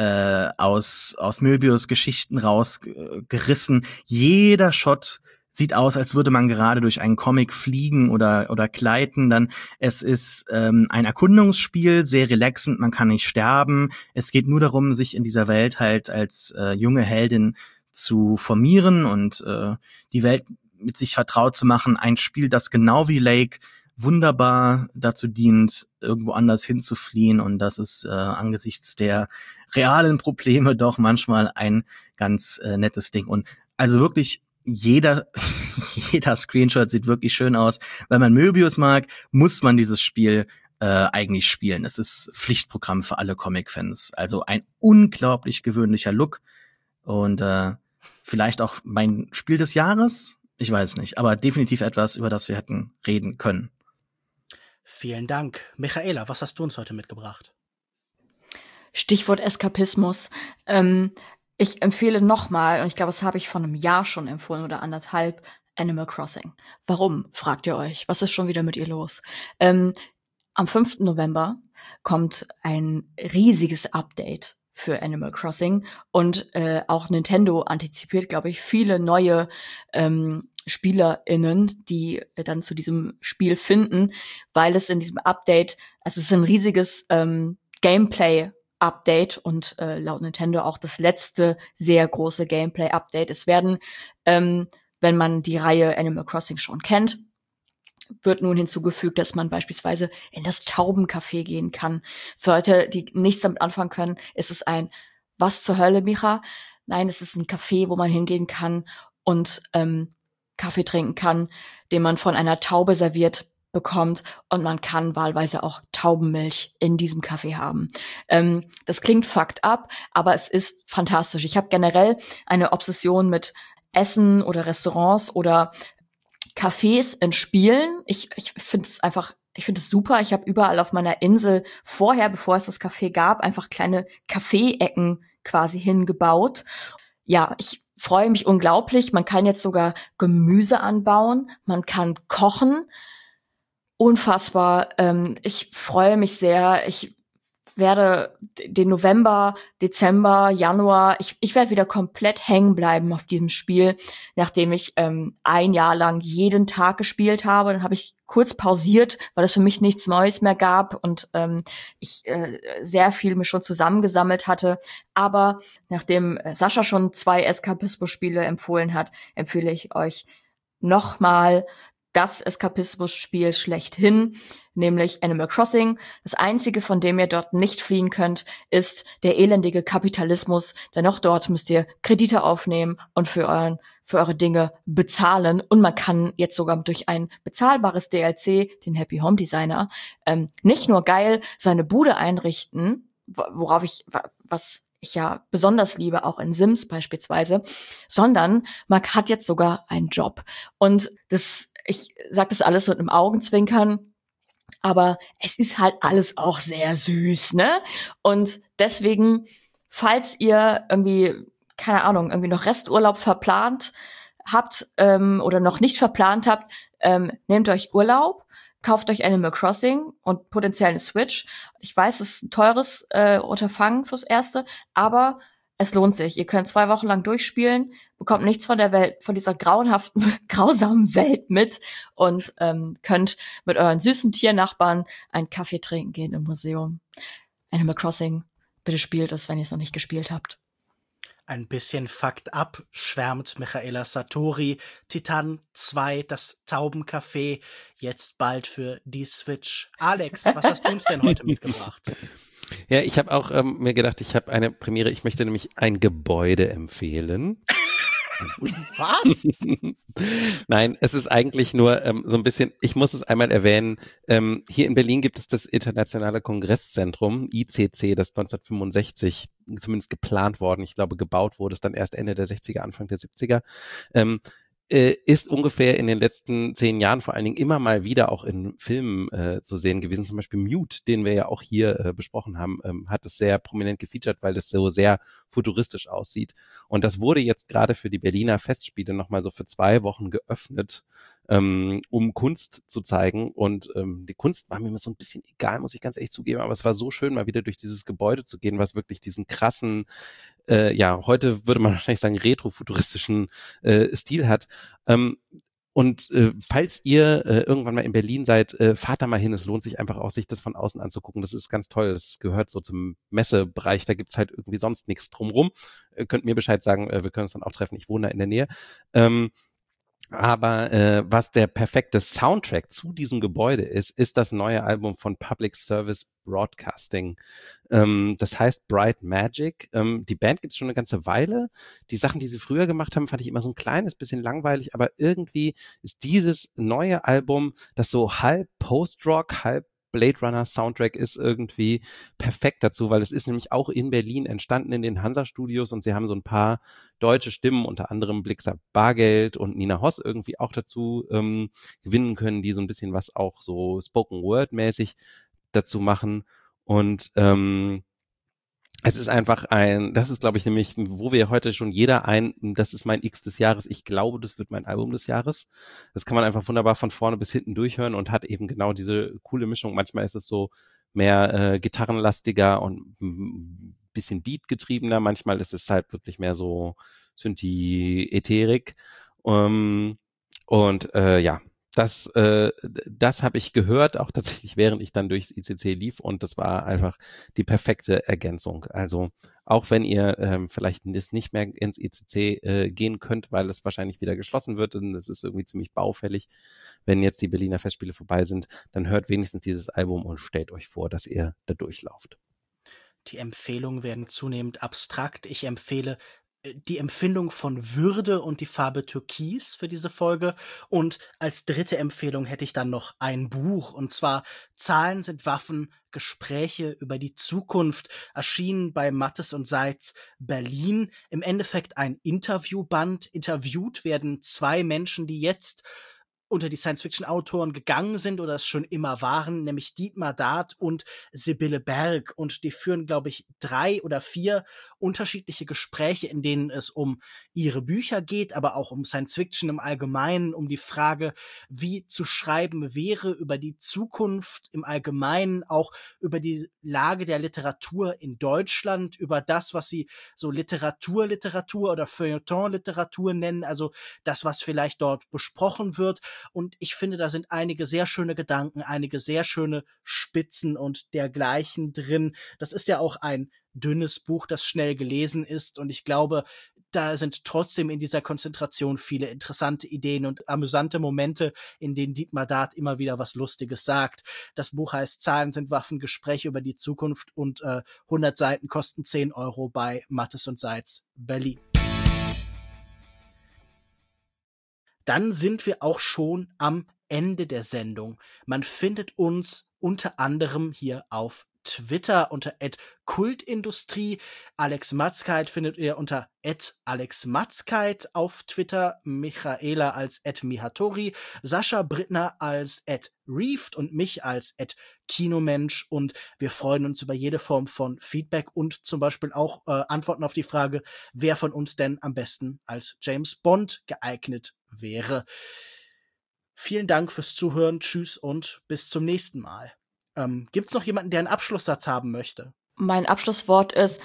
aus Möbius Geschichten rausgerissen. Jeder Shot sieht aus, als würde man gerade durch einen Comic fliegen oder gleiten. Dann es ist ein Erkundungsspiel, sehr relaxend, man kann nicht sterben. Es geht nur darum, sich in dieser Welt halt als junge Heldin zu formieren und die Welt mit sich vertraut zu machen. Ein Spiel, das genau wie Lake wunderbar dazu dient, irgendwo anders hinzufliehen, und das ist angesichts der realen Probleme doch manchmal ein ganz nettes Ding. Und also wirklich jeder Screenshot sieht wirklich schön aus. Wenn man Möbius mag, muss man dieses Spiel eigentlich spielen. Es ist Pflichtprogramm für alle Comic-Fans. Also ein unglaublich gewöhnlicher Look und vielleicht auch mein Spiel des Jahres. Ich weiß nicht, aber definitiv etwas, über das wir hätten reden können. Vielen Dank. Michaela, was hast du uns heute mitgebracht? Stichwort Eskapismus. Ich empfehle nochmal, und ich glaube, das habe ich vor einem Jahr schon empfohlen oder anderthalb, Animal Crossing. Warum, fragt ihr euch? Was ist schon wieder mit ihr los? Am 5. November kommt ein riesiges Update für Animal Crossing und auch Nintendo antizipiert, glaube ich, viele neue SpielerInnen, die dann zu diesem Spiel finden, weil es in diesem Update, also es ist ein riesiges Gameplay-Update und laut Nintendo auch das letzte sehr große Gameplay-Update. Es werden, wenn man die Reihe Animal Crossing schon kennt, wird nun hinzugefügt, dass man beispielsweise in das Taubencafé gehen kann. Für Leute, die nichts damit anfangen können, ist es ein was zur Hölle, Micha? Nein, es ist ein Café, wo man hingehen kann und Kaffee trinken kann, den man von einer Taube serviert bekommt, und man kann wahlweise auch Taubenmilch in diesem Kaffee haben. Das klingt fucked up, aber es ist fantastisch. Ich habe generell eine Obsession mit Essen oder Restaurants oder Cafés in Spielen. Ich finde es einfach, ich finde es super. Ich habe überall auf meiner Insel vorher, bevor es das Café gab, einfach kleine Kaffee-Ecken quasi hingebaut. Ja, ich freue mich unglaublich. Man kann jetzt sogar Gemüse anbauen. Man kann kochen. unfassbar. Ich freue mich sehr. Ich werde den November, Dezember, Januar, ich werde wieder komplett hängen bleiben auf diesem Spiel, nachdem ich ein Jahr lang jeden Tag gespielt habe. Dann habe ich kurz pausiert, weil es für mich nichts Neues mehr gab und ich sehr viel mir schon zusammengesammelt hatte. Aber nachdem Sascha schon 2 Eskapismus-Spiele empfohlen hat, empfehle ich euch nochmal das Eskapismus-Spiel schlechthin, nämlich Animal Crossing. Das einzige, von dem ihr dort nicht fliehen könnt, ist der elendige Kapitalismus. Denn auch dort müsst ihr Kredite aufnehmen und für eure Dinge bezahlen. Und man kann jetzt sogar durch ein bezahlbares DLC, den Happy Home Designer, nicht nur geil seine Bude einrichten, was ich ja besonders liebe, auch in Sims beispielsweise, sondern man hat jetzt sogar einen Job. Und ich sage das alles mit einem Augenzwinkern, aber es ist halt alles auch sehr süß, ne? Und deswegen, falls ihr irgendwie, keine Ahnung, irgendwie noch Resturlaub verplant habt oder noch nicht verplant habt, nehmt euch Urlaub, kauft euch Animal Crossing und potenziell eine Switch. Ich weiß, es ist ein teures Unterfangen fürs Erste, aber es lohnt sich. Ihr könnt 2 Wochen lang durchspielen, bekommt nichts von der Welt, von dieser grausamen Welt mit und könnt mit euren süßen Tiernachbarn einen Kaffee trinken gehen im Museum. Animal Crossing, bitte spielt es, wenn ihr es noch nicht gespielt habt. Ein bisschen fucked up schwärmt Michaela Satori. Titan 2, das Taubencafé, jetzt bald für die Switch. Alex, was hast du uns denn heute mitgebracht? Ja, ich habe auch mir gedacht, ich habe eine Premiere. Ich möchte nämlich ein Gebäude empfehlen. Was? Nein, es ist eigentlich nur so ein bisschen, ich muss es einmal erwähnen, hier in Berlin gibt es das Internationale Kongresszentrum, ICC, das 1965 zumindest geplant worden, ich glaube gebaut wurde es dann erst Ende der 60er, Anfang der 70er, ist ungefähr in den letzten 10 Jahren vor allen Dingen immer mal wieder auch in Filmen zu sehen gewesen. Zum Beispiel Mute, den wir ja auch hier besprochen haben, hat es sehr prominent gefeatured, weil das so sehr futuristisch aussieht. Und das wurde jetzt gerade für die Berliner Festspiele nochmal so für 2 Wochen geöffnet, um Kunst zu zeigen. Und die Kunst war mir so ein bisschen egal, muss ich ganz ehrlich zugeben, aber es war so schön, mal wieder durch dieses Gebäude zu gehen, was wirklich diesen krassen, heute würde man wahrscheinlich sagen, retrofuturistischen Stil hat. Falls ihr irgendwann mal in Berlin seid, fahrt da mal hin. Es lohnt sich einfach auch, sich das von außen anzugucken. Das ist ganz toll. Das gehört so zum Messebereich. Da gibt's halt irgendwie sonst nichts drumrum. Könnt mir Bescheid sagen, wir können uns dann auch treffen. Ich wohne da in der Nähe. Aber was der perfekte Soundtrack zu diesem Gebäude ist das neue Album von Public Service Broadcasting. Das heißt Bright Magic. Die Band gibt's schon eine ganze Weile. Die Sachen, die sie früher gemacht haben, fand ich immer so ein kleines bisschen langweilig, aber irgendwie ist dieses neue Album, das so halb Post-Rock, halb Blade Runner Soundtrack ist, irgendwie perfekt dazu, weil es ist nämlich auch in Berlin entstanden in den Hansa-Studios und sie haben so ein paar deutsche Stimmen, unter anderem Blixer Bargeld und Nina Hoss irgendwie auch dazu gewinnen können, die so ein bisschen was auch so Spoken-Word-mäßig dazu machen. Und es ist einfach das ist, glaube ich, nämlich, wo wir heute schon das ist mein X des Jahres, ich glaube, das wird mein Album des Jahres. Das kann man einfach wunderbar von vorne bis hinten durchhören und hat eben genau diese coole Mischung. Manchmal ist es so mehr gitarrenlastiger und ein bisschen Beat-getriebener, manchmal ist es halt wirklich mehr so Synthi-Ätherik. Das habe ich gehört, auch tatsächlich, während ich dann durchs ICC lief und das war einfach die perfekte Ergänzung. Also auch wenn ihr vielleicht nicht mehr ins ICC gehen könnt, weil es wahrscheinlich wieder geschlossen wird und es ist irgendwie ziemlich baufällig, wenn jetzt die Berliner Festspiele vorbei sind, dann hört wenigstens dieses Album und stellt euch vor, dass ihr da durchlauft. Die Empfehlungen werden zunehmend abstrakt. Ich empfehle die Empfindung von Würde und die Farbe Türkis für diese Folge. Und als dritte Empfehlung hätte ich dann noch ein Buch, und zwar Zahlen sind Waffen, Gespräche über die Zukunft, erschienen bei Mattes und Seitz Berlin. Im Endeffekt ein Interviewband. Interviewt werden 2 Menschen, die jetzt unter die Science-Fiction-Autoren gegangen sind oder es schon immer waren, nämlich Dietmar Dart und Sibylle Berg. Und die führen, glaube ich, 3 oder 4 unterschiedliche Gespräche, in denen es um ihre Bücher geht, aber auch um Science-Fiction im Allgemeinen, um die Frage, wie zu schreiben wäre, über die Zukunft im Allgemeinen, auch über die Lage der Literatur in Deutschland, über das, was sie so Literatur oder Feuilleton-Literatur nennen, also das, was vielleicht dort besprochen wird. Und ich finde, da sind einige sehr schöne Gedanken, einige sehr schöne Spitzen und dergleichen drin. Das ist ja auch ein dünnes Buch, das schnell gelesen ist. Und ich glaube, da sind trotzdem in dieser Konzentration viele interessante Ideen und amüsante Momente, in denen Dietmar Dart immer wieder was Lustiges sagt. Das Buch heißt Zahlen sind Waffen, Gespräche über die Zukunft und 100 Seiten kosten 10 € bei Mattes und Seitz, Berlin. Dann sind wir auch schon am Ende der Sendung. Man findet uns unter anderem hier auf Twitter unter @Kultindustrie. Alex Matzkeit findet ihr unter @AlexMatzkeit auf Twitter, Michaela als @Mihatori, Sascha Brittner als @Reeft und mich als @Kinomensch. Und wir freuen uns über jede Form von Feedback und zum Beispiel auch Antworten auf die Frage, wer von uns denn am besten als James Bond geeignet wäre. Vielen Dank fürs Zuhören, tschüss und bis zum nächsten Mal. Gibt's noch jemanden, der einen Abschlusssatz haben möchte? Mein Abschlusswort ist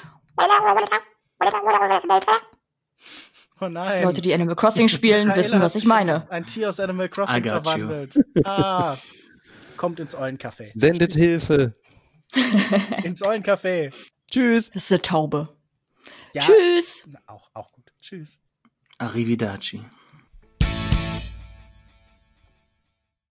Oh nein. Leute, die Animal Crossing spielen, Michaela wissen, was hat ich meine. Ein Tier aus Animal Crossing I got you. verwandelt. Kommt ins Eulencafé. Sendet Hilfe. Ins Eulencafé. Tschüss. Das ist eine Taube. Ja, Tschüss. auch gut. Tschüss. Arrivederci.